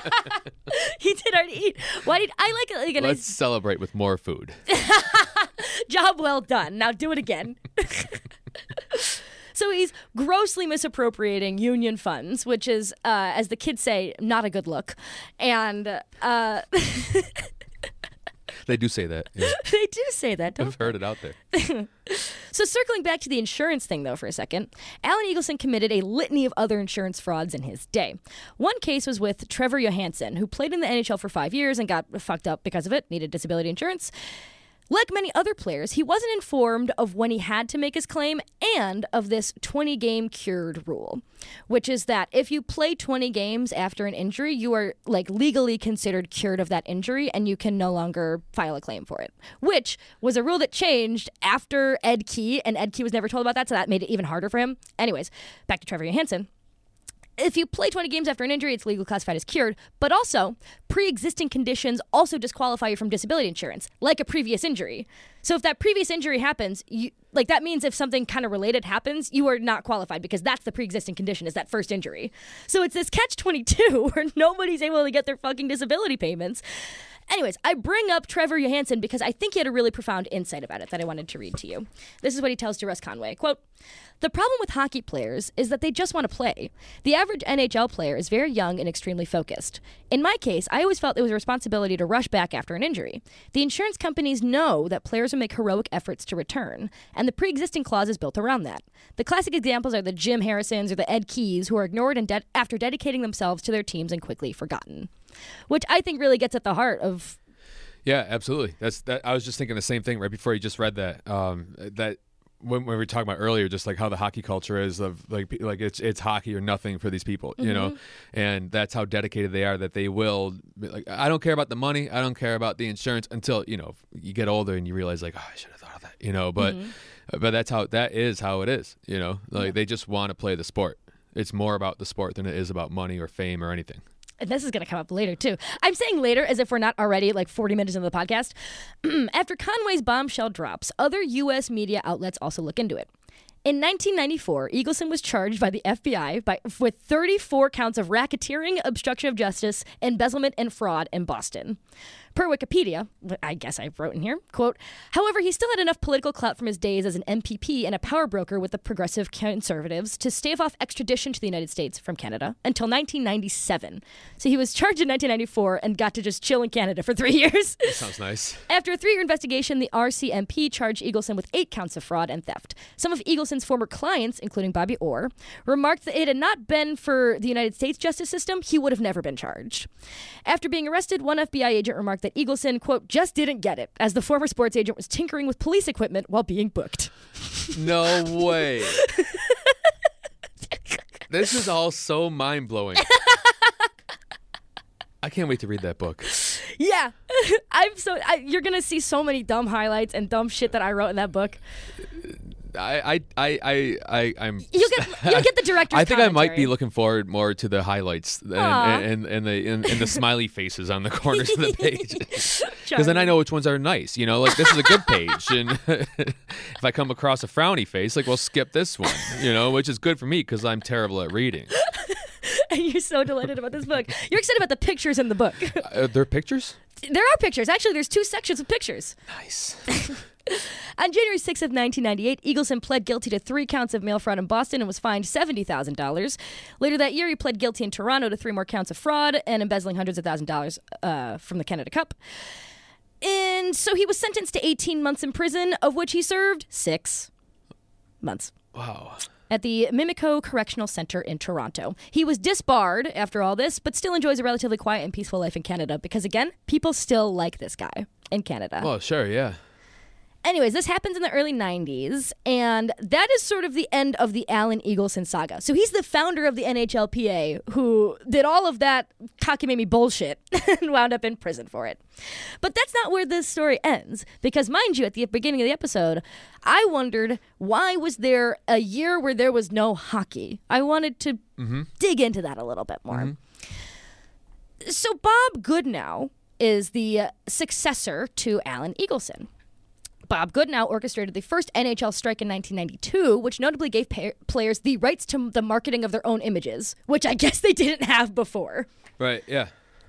He did already eat. Why did I like it? Like a Let's nice... celebrate with more food. Job well done. Now do it again. So he's grossly misappropriating union funds, which is, uh, as the kids say, not a good look. And uh, they do say that. Yeah. They do say that, don't I've heard it out there. So circling back to the insurance thing, though, for a second, Alan Eagleson committed a litany of other insurance frauds in his day. One case was with Trevor Johansson, who played in the N H L for five years and got fucked up because of it, needed disability insurance. Like many other players, he wasn't informed of when he had to make his claim and of this twenty-game cured rule, which is that if you play twenty games after an injury, you are like legally considered cured of that injury and you can no longer file a claim for it, which was a rule that changed after Ed Key, and Ed Key was never told about that, so that made it even harder for him. Anyways, back to Trevor Johansson. If you play twenty games after an injury, it's legally classified as cured, but also pre-existing conditions also disqualify you from disability insurance, like a previous injury. So if that previous injury happens, you, like that means if something kind of related happens, you are not qualified because that's the pre-existing condition, is that first injury. So it's this catch twenty-two where nobody's able to get their fucking disability payments. Anyways, I bring up Trevor Johansson because I think he had a really profound insight about it that I wanted to read to you. This is what he tells to Russ Conway. Quote, "The problem with hockey players is that they just want to play. The average N H L player is very young and extremely focused. In my case, I always felt there was a responsibility to rush back after an injury. The insurance companies know that players will make heroic efforts to return, and the pre-existing clause is built around that. The classic examples are the Jim Harrisons or the Ed Keys, who are ignored and de- after dedicating themselves to their teams and quickly forgotten." Which I think really gets at the heart of... Yeah, absolutely. That's that. I was just thinking the same thing right before you just read that. Um, that when, when we were talking about earlier, just like how the hockey culture is of like like it's it's hockey or nothing for these people, you mm-hmm. know, and that's how dedicated they are. That they will like. I don't care about the money. I don't care about the insurance until you know you get older and you realize like, oh, I should have thought of that, you know. But mm-hmm. but that's how that is how it is, you know. Like yeah. They just want to play the sport. It's more about the sport than it is about money or fame or anything. And this is going to come up later, too. I'm saying later as if we're not already like forty minutes into the podcast. After Conway's bombshell drops, other U S media outlets also look into it. In nineteen ninety-four, Eagleson was charged by the F B I by, with thirty-four counts of racketeering, obstruction of justice, embezzlement, and fraud in Boston. Per Wikipedia, I guess I wrote in here, quote, however, he still had enough political clout from his days as an M P P and a power broker with the Progressive Conservatives to stave off extradition to the United States from Canada until nineteen ninety-seven. So he was charged in nineteen ninety-four and got to just chill in Canada for three years. That sounds nice. After a three-year investigation, the R C M P charged Eagleson with eight counts of fraud and theft. Some of Eagleson's former clients, including Bobby Orr, remarked that it had not been for the United States justice system, he would have never been charged. After being arrested, one F B I agent remarked that Eagleson, quote, just didn't get it, as the former sports agent was tinkering with police equipment while being booked. No way. This is all so mind-blowing. I can't wait to read that book. Yeah. I'm so I, you're going to see so many dumb highlights and dumb shit that I wrote in that book. I, I, I, I, I'm. You'll get, you'll get the director's I think I might commentary. be looking forward more to the highlights and, and, and, and the and, and the smiley faces on the corners of the page, because then I know which ones are nice. You know, like this is a good page, and if I come across a frowny face, like, well, skip this one. You know, which is good for me because I'm terrible at reading. And you're so delighted about this book. You're excited about the pictures in the book. Uh, there are pictures? There are pictures. Actually, there's two sections of pictures. Nice. On January sixth of nineteen ninety-eight, Eagleson pled guilty to three counts of mail fraud in Boston and was fined seventy thousand dollars. Later that year, he pled guilty in Toronto to three more counts of fraud and embezzling hundreds of thousands of dollars uh, from the Canada Cup. And so he was sentenced to eighteen months in prison, of which he served six months. Wow. At the Mimico Correctional Center in Toronto. He was disbarred after all this, but still enjoys a relatively quiet and peaceful life in Canada because, again, people still like this guy in Canada. Well, sure, yeah. Anyways, this happens in the early nineties, and that is sort of the end of the Alan Eagleson saga. So he's the founder of the N H L P A who did all of that cockamamie bullshit and wound up in prison for it. But that's not where this story ends, because mind you, at the beginning of the episode, I wondered, why was there a year where there was no hockey? I wanted to mm-hmm. dig into that a little bit more. Mm-hmm. So Bob Goodnow is the uh, successor to Alan Eagleson. Bob Goodnow orchestrated the first N H L strike in nineteen ninety-two, which notably gave pay- players the rights to the marketing of their own images, which I guess they didn't have before. Right, yeah.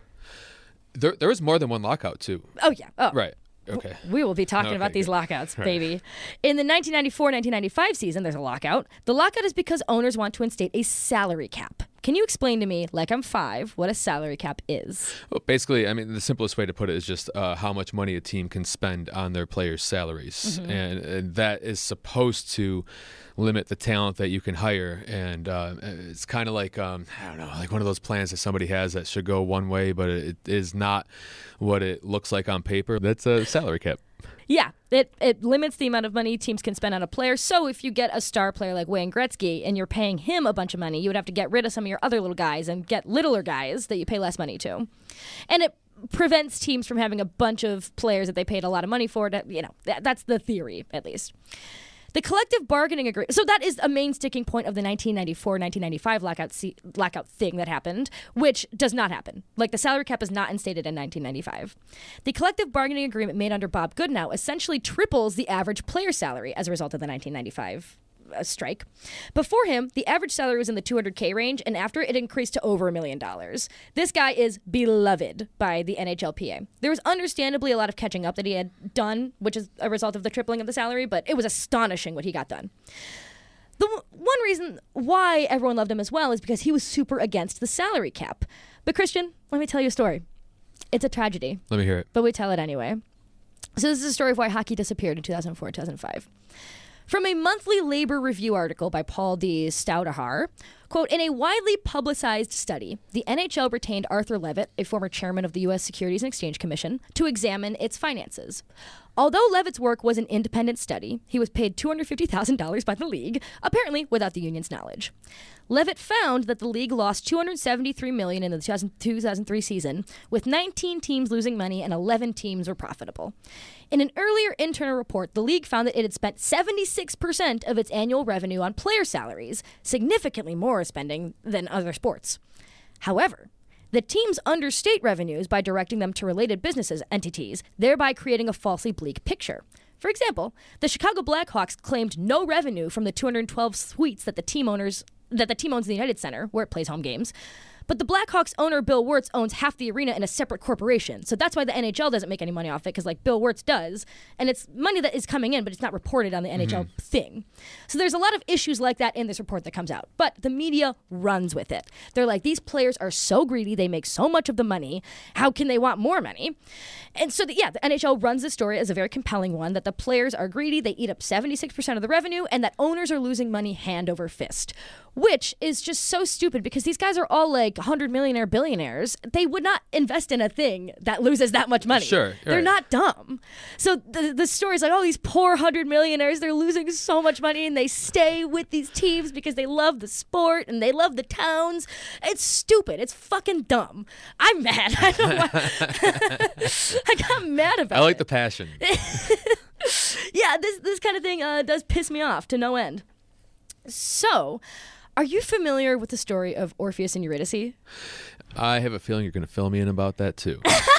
There there was more than one lockout, too. Oh, yeah. Oh. Right. Okay. We will be talking Okay, about these good. lockouts, Right. baby. In the nineteen ninety-four nineteen ninety-five season, there's a lockout. The lockout is because owners want to instate a salary cap. Can you explain to me, like I'm five, what a salary cap is? Well, basically, I mean, the simplest way to put it is just uh, how much money a team can spend on their players' salaries. Mm-hmm. And, and that is supposed to limit the talent that you can hire. And uh, it's kind of like, um, I don't know, like one of those plans that somebody has that should go one way, but it is not what it looks like on paper. That's a salary cap. Yeah, it, it limits the amount of money teams can spend on a player. So if you get a star player like Wayne Gretzky and you're paying him a bunch of money, you would have to get rid of some of your other little guys and get littler guys that you pay less money to. And it prevents teams from having a bunch of players that they paid a lot of money for. To, you know, that, that's the theory, at least. The collective bargaining agreement. So that is a main sticking point of the nineteen ninety-four nineteen ninety-five lockout se- lockout thing that happened, which does not happen. Like, the salary cap is not instated in nineteen ninety-five. The collective bargaining agreement made under Bob Goodnow essentially triples the average player salary as a result of the nineteen ninety-five uh, strike. Before him, the average salary was in the two hundred K range, and after it increased to over a million dollars. This guy is beloved by the N H L P A. There was understandably a lot of catching up that he had done, which is a result of the tripling of the salary, but it was astonishing what he got done. The w- one reason why everyone loved him as well is because he was super against the salary cap. But Christian, let me tell you a story. It's a tragedy. Let me hear it. But we tell it anyway. So this is a story of why hockey disappeared in two thousand four two thousand five. From a monthly labor review article by Paul D. Stoudahar, quote, in a widely publicized study, the N H L retained Arthur Levitt, a former chairman of the U S Securities and Exchange Commission, to examine its finances. Although Levitt's work was an independent study, he was paid two hundred fifty thousand dollars by the league, apparently without the union's knowledge. Levitt found that the league lost two hundred seventy-three million dollars in the two thousand three season, with nineteen teams losing money and eleven teams were profitable. In an earlier internal report, the league found that it had spent seventy-six percent of its annual revenue on player salaries, significantly more spending than other sports. However, the teams understate revenues by directing them to related businesses entities, thereby creating a falsely bleak picture. For example, the Chicago Blackhawks claimed no revenue from the two hundred twelve suites that the team owners that the team owns in the United Center, where it plays home games. But the Blackhawks owner, Bill Wirtz, owns half the arena in a separate corporation. So that's why the N H L doesn't make any money off it, because like Bill Wirtz does. And it's money that is coming in, but it's not reported on the mm-hmm. N H L thing. So there's a lot of issues like that in this report that comes out. But the media runs with it. They're like, these players are so greedy. They make so much of the money. How can they want more money? And so, the, yeah, the N H L runs this story as a very compelling one, that the players are greedy. They eat up seventy-six percent of the revenue, and that owners are losing money hand over fist. Which is just so stupid, because these guys are all like one hundred millionaire billionaires. They would not invest in a thing that loses that much money. Sure. They're right. not dumb. So the, the story's like, oh, these poor one hundred millionaires, they're losing so much money, and they stay with these teams because they love the sport and they love the towns. It's stupid. It's fucking dumb. I'm mad. I don't know why. I got mad about it. I like the passion. Yeah, this, this kind of thing uh, does piss me off to no end. So... are you familiar with the story of Orpheus and Eurydice? I have a feeling you're going to fill me in about that too.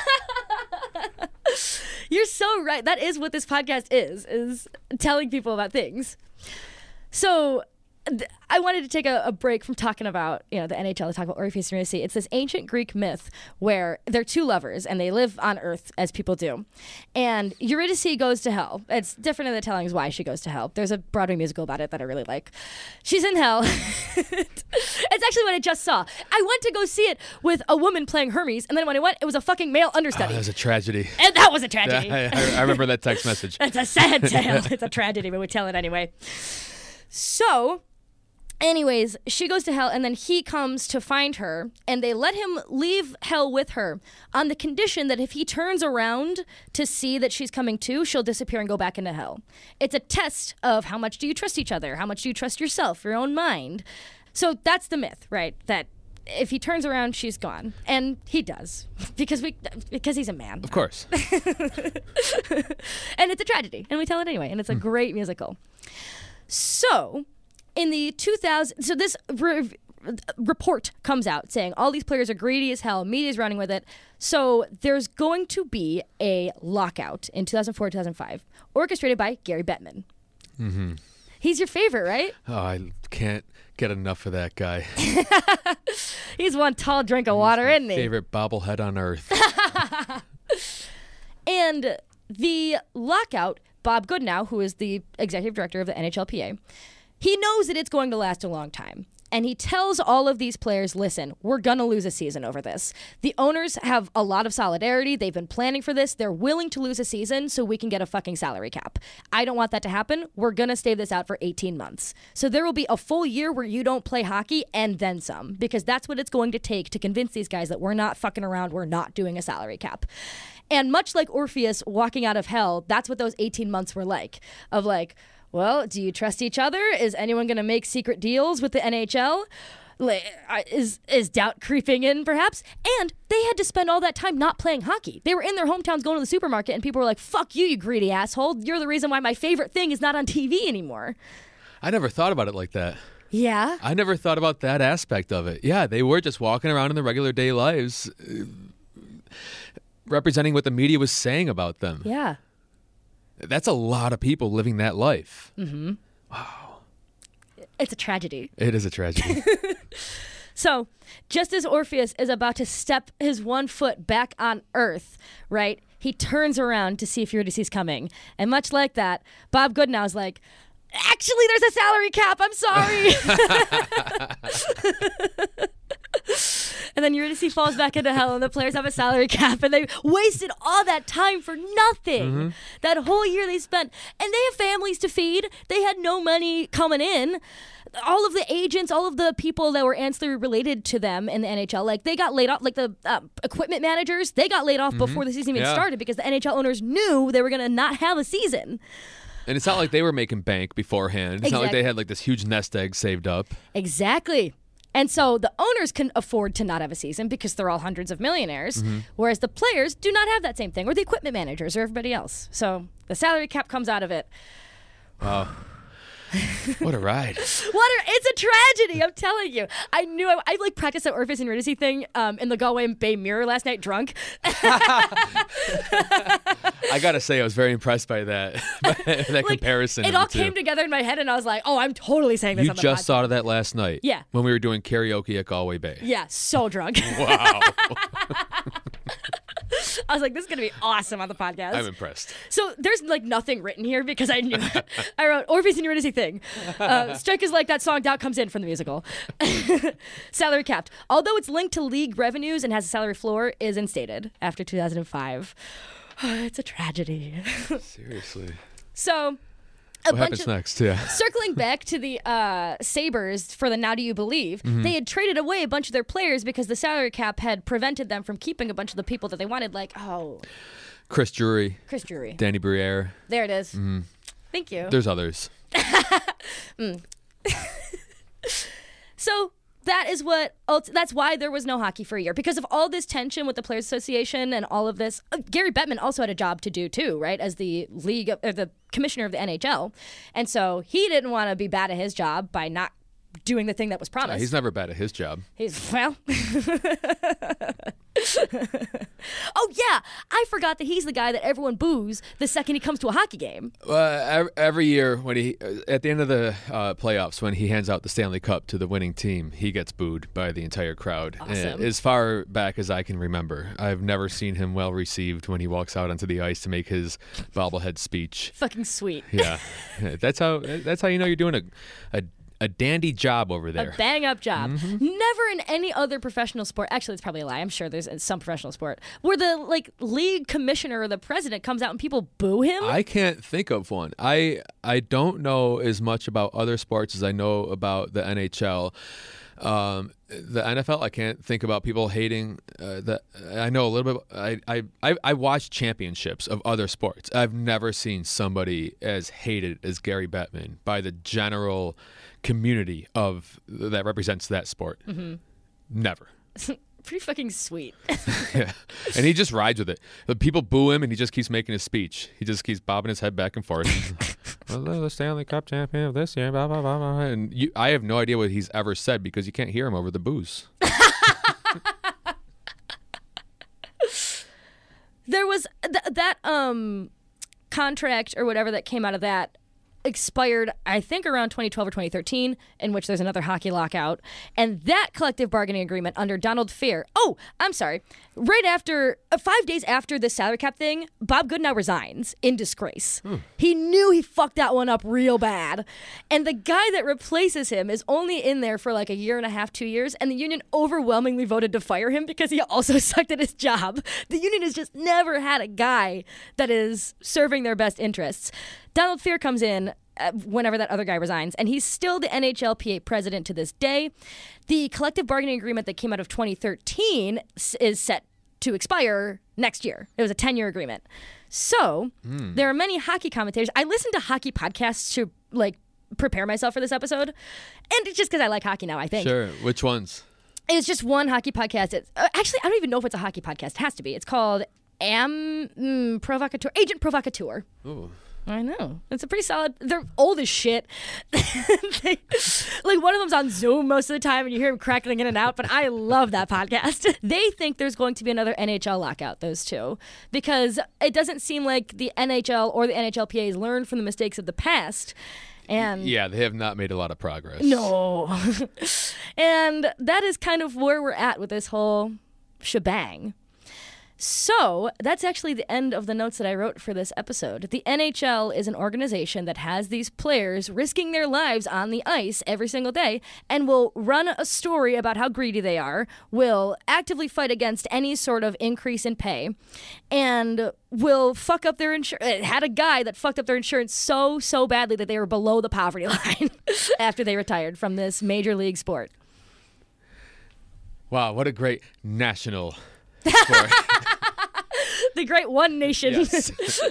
You're so right. That is what this podcast is, is telling people about things. So th- I wanted to take a, a break from talking about, you know, the N H L to talk about Orpheus and Eurydice. It's this ancient Greek myth where they're two lovers and they live on Earth as people do. And Eurydice goes to hell. It's different in the tellings why she goes to hell. There's a Broadway musical about it that I really like. She's in hell. It's actually what I just saw. I went to go see it with a woman playing Hermes, and then when I went, it was a fucking male understudy. Oh, that was a tragedy. And that was a tragedy. I, I, I remember that text message. It's a sad tale. It's a tragedy, but we tell it anyway. So... anyways, she goes to hell, and then he comes to find her, and they let him leave hell with her on the condition that if he turns around to see that she's coming to, she'll disappear and go back into hell. It's a test of how much do you trust each other? How much do you trust yourself, your own mind? So that's the myth, right? That if he turns around, she's gone. And he does, because we because he's a man. Of course. And it's a tragedy, and we tell it anyway, and it's a mm. great musical. So... in the two thousand, so this re- report comes out saying all these players are greedy as hell, media's running with it. So there's going to be a lockout in two thousand four, two thousand five, orchestrated by Gary Bettman. Mm-hmm. He's your favorite, right? Oh, I can't get enough of that guy. He's one tall drink of water, isn't he? Favorite bobblehead on earth. And the lockout, Bob Goodenow, who is the executive director of the N H L P A, he knows that it's going to last a long time. And he tells all of these players, listen, we're going to lose a season over this. The owners have a lot of solidarity. They've been planning for this. They're willing to lose a season so we can get a fucking salary cap. I don't want that to happen. We're going to stay this out for eighteen months. So there will be a full year where you don't play hockey and then some, because that's what it's going to take to convince these guys that we're not fucking around. We're not doing a salary cap. And much like Orpheus walking out of hell, that's what those eighteen months were like, of like, well, do you trust each other? Is anyone going to make secret deals with the N H L? Is is doubt creeping in, perhaps? And they had to spend all that time not playing hockey. They were in their hometowns going to the supermarket, and people were like, fuck you, you greedy asshole. You're the reason why my favorite thing is not on T V anymore. I never thought about it like that. Yeah? I never thought about that aspect of it. Yeah, they were just walking around in their regular day lives, uh, representing what the media was saying about them. Yeah. That's a lot of people living that life. Mm-hmm. Wow. It's a tragedy. It is a tragedy. So, just as Orpheus is about to step his one foot back on Earth, right, he turns around to see if Eurydice's coming. And much like that, Bob Goodenow's like, actually, there's a salary cap. I'm sorry. And then Eurydice falls back into hell, and the players have a salary cap, and they wasted all that time for nothing. Mm-hmm. That whole year they spent, and they have families to feed. They had no money coming in. All of the agents, all of the people that were ancillary related to them in the N H L, like they got laid off. Like the uh, equipment managers, they got laid off mm-hmm. before the season even yeah. started, because the N H L owners knew they were going to not have a season. And it's not like they were making bank beforehand. It's exactly. not like they had like this huge nest egg saved up. Exactly. And so the owners can afford to not have a season because they're all hundreds of millionaires, mm-hmm. whereas the players do not have that same thing, or the equipment managers or everybody else. So the salary cap comes out of it. Wow. What a ride. What a, it's a tragedy, I'm telling you. I knew I, I like practiced that Orpheus and Eurydice thing um, in the Galway Bay Mirror last night drunk. I I gotta say, I was very impressed by that by that Like, comparison. It of all the two. came together in my head, and I was like, "Oh, I'm totally saying this." You on the just podcast. thought of that last night. Yeah. When we were doing karaoke at Galway Bay. Yeah, so drunk. Wow. I was like, "This is gonna be awesome on the podcast." I'm impressed. So there's like nothing written here because I knew it. I wrote Orpheus and Eurydice thing. Uh, Strike is like that song Doubt comes in from the musical. Salary capped. Although it's linked to league revenues and has a salary floor, is instated after two thousand five. It's a tragedy. Seriously. So a What bunch happens of, next? Yeah. circling back to the uh, Sabres for the Now Do You Believe, Mm-hmm. they had traded away a bunch of their players because the salary cap had prevented them from keeping a bunch of the people that they wanted, like, oh, Chris Drury, Chris Drury. Danny Briere. There it is. Thank you. There's others. So that is what. ult- That's why there was no hockey for a year, because of all this tension with the Players Association and all of this. Uh, Gary Bettman also had a job to do too, right? As the league, or the commissioner of the N H L, and so he didn't want to be bad at his job by not doing the thing that was Uh, promised. he's never bad at his job. He's well. Oh yeah, I forgot that he's the guy that everyone boos the second he comes to a hockey game. Uh, ev- every year when he uh, at the end of the uh, playoffs, when he hands out the Stanley Cup to the winning team, he gets booed by the entire crowd. Awesome. Uh, as far back as I can remember, I've never seen him well received when he walks out onto the ice to make his bobblehead speech. Fucking sweet. Yeah, that's how that's how you know you're doing a a, a dandy job over there. A bang up job. Mm-hmm. Never in any other professional sport. Actually, it's probably a lie. I'm sure there's some professional sport where the like league commissioner or the president comes out and people boo him. I can't think of one. I I don't know as much about other sports as I know about the N H L. Um, the N F L, I can't think about people hating. Uh, the I know a little bit. I I I I watch championships of other sports. I've never seen somebody as hated as Gary Bettman by the general community of that represents that sport. Mm-hmm. Never. Pretty fucking sweet. Yeah. And he just rides with it. The people boo him and he just keeps making his speech. He just keeps bobbing his head back and forth. Well, the Stanley Cup champion of this year, blah, blah, blah, blah. And you, I have no idea what he's ever said because you can't hear him over the boos. There was th- that um contract or whatever that came out of that expired, I think, around twenty twelve or twenty thirteen, in which there's another hockey lockout. And that collective bargaining agreement under Donald Fehr, oh, I'm sorry, right after, uh, five days after this salary cap thing, Bob Goodenow resigns in disgrace. He knew he fucked that one up real bad. And the guy that replaces him is only in there for like a year and a half, two years, and the union overwhelmingly voted to fire him because he also sucked at his job. The union has just never had a guy that is serving their best interests. Donald Fehr comes in uh, whenever that other guy resigns, and he's still the N H L P A president to this day. The collective bargaining agreement that came out of twenty thirteen s- is set to expire next year. It was a ten-year agreement. So there are many hockey commentators. I listen to hockey podcasts to like prepare myself for this episode, and it's just because I like hockey now, I think. Sure. Which ones? It's just one hockey podcast. It's, uh, actually, I don't even know if it's a hockey podcast. It has to be. It's called Am mm, Provocateur, Agent Provocateur. Ooh. I know. It's a pretty solid. They're old as shit. They, like one of them's on Zoom most of the time, and you hear him crackling in and out. But I love that podcast. They think there's going to be another N H L lockout. Those two, because it doesn't seem like the N H L or the N H L P A has learned from the mistakes of the past. And Yeah, they have not made a lot of progress. no, and that is kind of where we're at with this whole shebang. So that's actually the end of the notes that I wrote for this episode. The N H L is an organization that has these players risking their lives on the ice every single day and will run a story about how greedy they are, will actively fight against any sort of increase in pay, and will fuck up their insurance. It had a guy that fucked up their insurance so, so badly that they were below the poverty line after they retired from this major league sport. Wow, what a great national sport. The great one nation. Yes.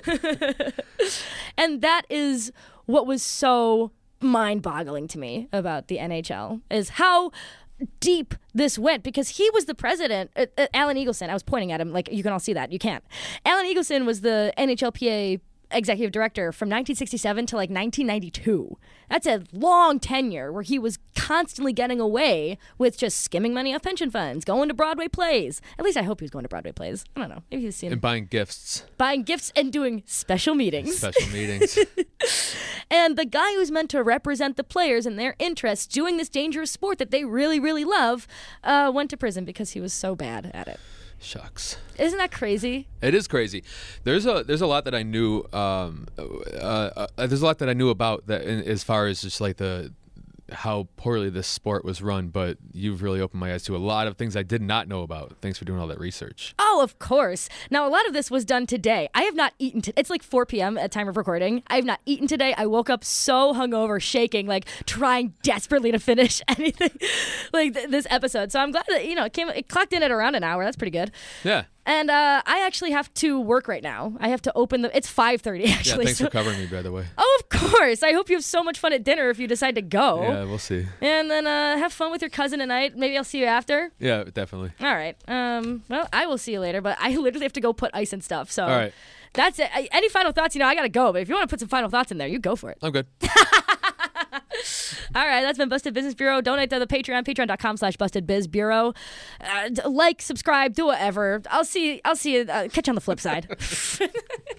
And that is what was so mind-boggling to me about the N H L, is how deep this went, because he was the president. Uh, uh, Alan Eagleson, I was pointing at him like you can all see that. You can't. Alan Eagleson was the N H L P A executive director from nineteen sixty-seven to like nineteen ninety-two. That's a long tenure where he was constantly getting away with just skimming money off pension funds, going to Broadway plays. At least I hope he was going to Broadway plays. I don't know. Maybe he's seen And buying gifts. Buying gifts and doing special meetings. Special meetings. And the guy who's meant to represent the players and their interests doing this dangerous sport that they really, really love uh, went to prison because he was so bad at it. Shucks. Isn't that crazy? It is crazy. There's a there's a lot that I knew. Um, uh, uh, there's a lot that I knew about that in, as far as just like the how poorly this sport was run. But you've really opened my eyes to a lot of things I did not know about. Thanks for doing all that research. Oh, of course. Now, a lot of this was done today. I have not eaten. T- it's like four p.m. at time of recording. I have not eaten today. I woke up so hungover, shaking, like trying desperately to finish anything like th- this episode. So I'm glad that, you know, it came. It clocked in at around an hour. That's pretty good. Yeah. And uh, I actually have to work right now. I have to open the. It's five thirty actually. Yeah, thanks so- for covering me, by the way. Oh, of course. I hope you have so much fun at dinner if you decide to go. Yeah, we'll see. And then uh, have fun with your cousin tonight. Maybe I'll see you after. Yeah, definitely. All right. Um. Well, I will see you later, but I literally have to go put ice and stuff. So All right. that's it. I, any final thoughts? You know, I gotta go. But if you want to put some final thoughts in there, you go for it. I'm good. All right, that's been Busted Business Bureau. Donate to the Patreon, patreon.com slash Busted Biz Bureau. Uh, like, subscribe, do whatever. I'll see. I'll see you. Uh, catch you on the flip side.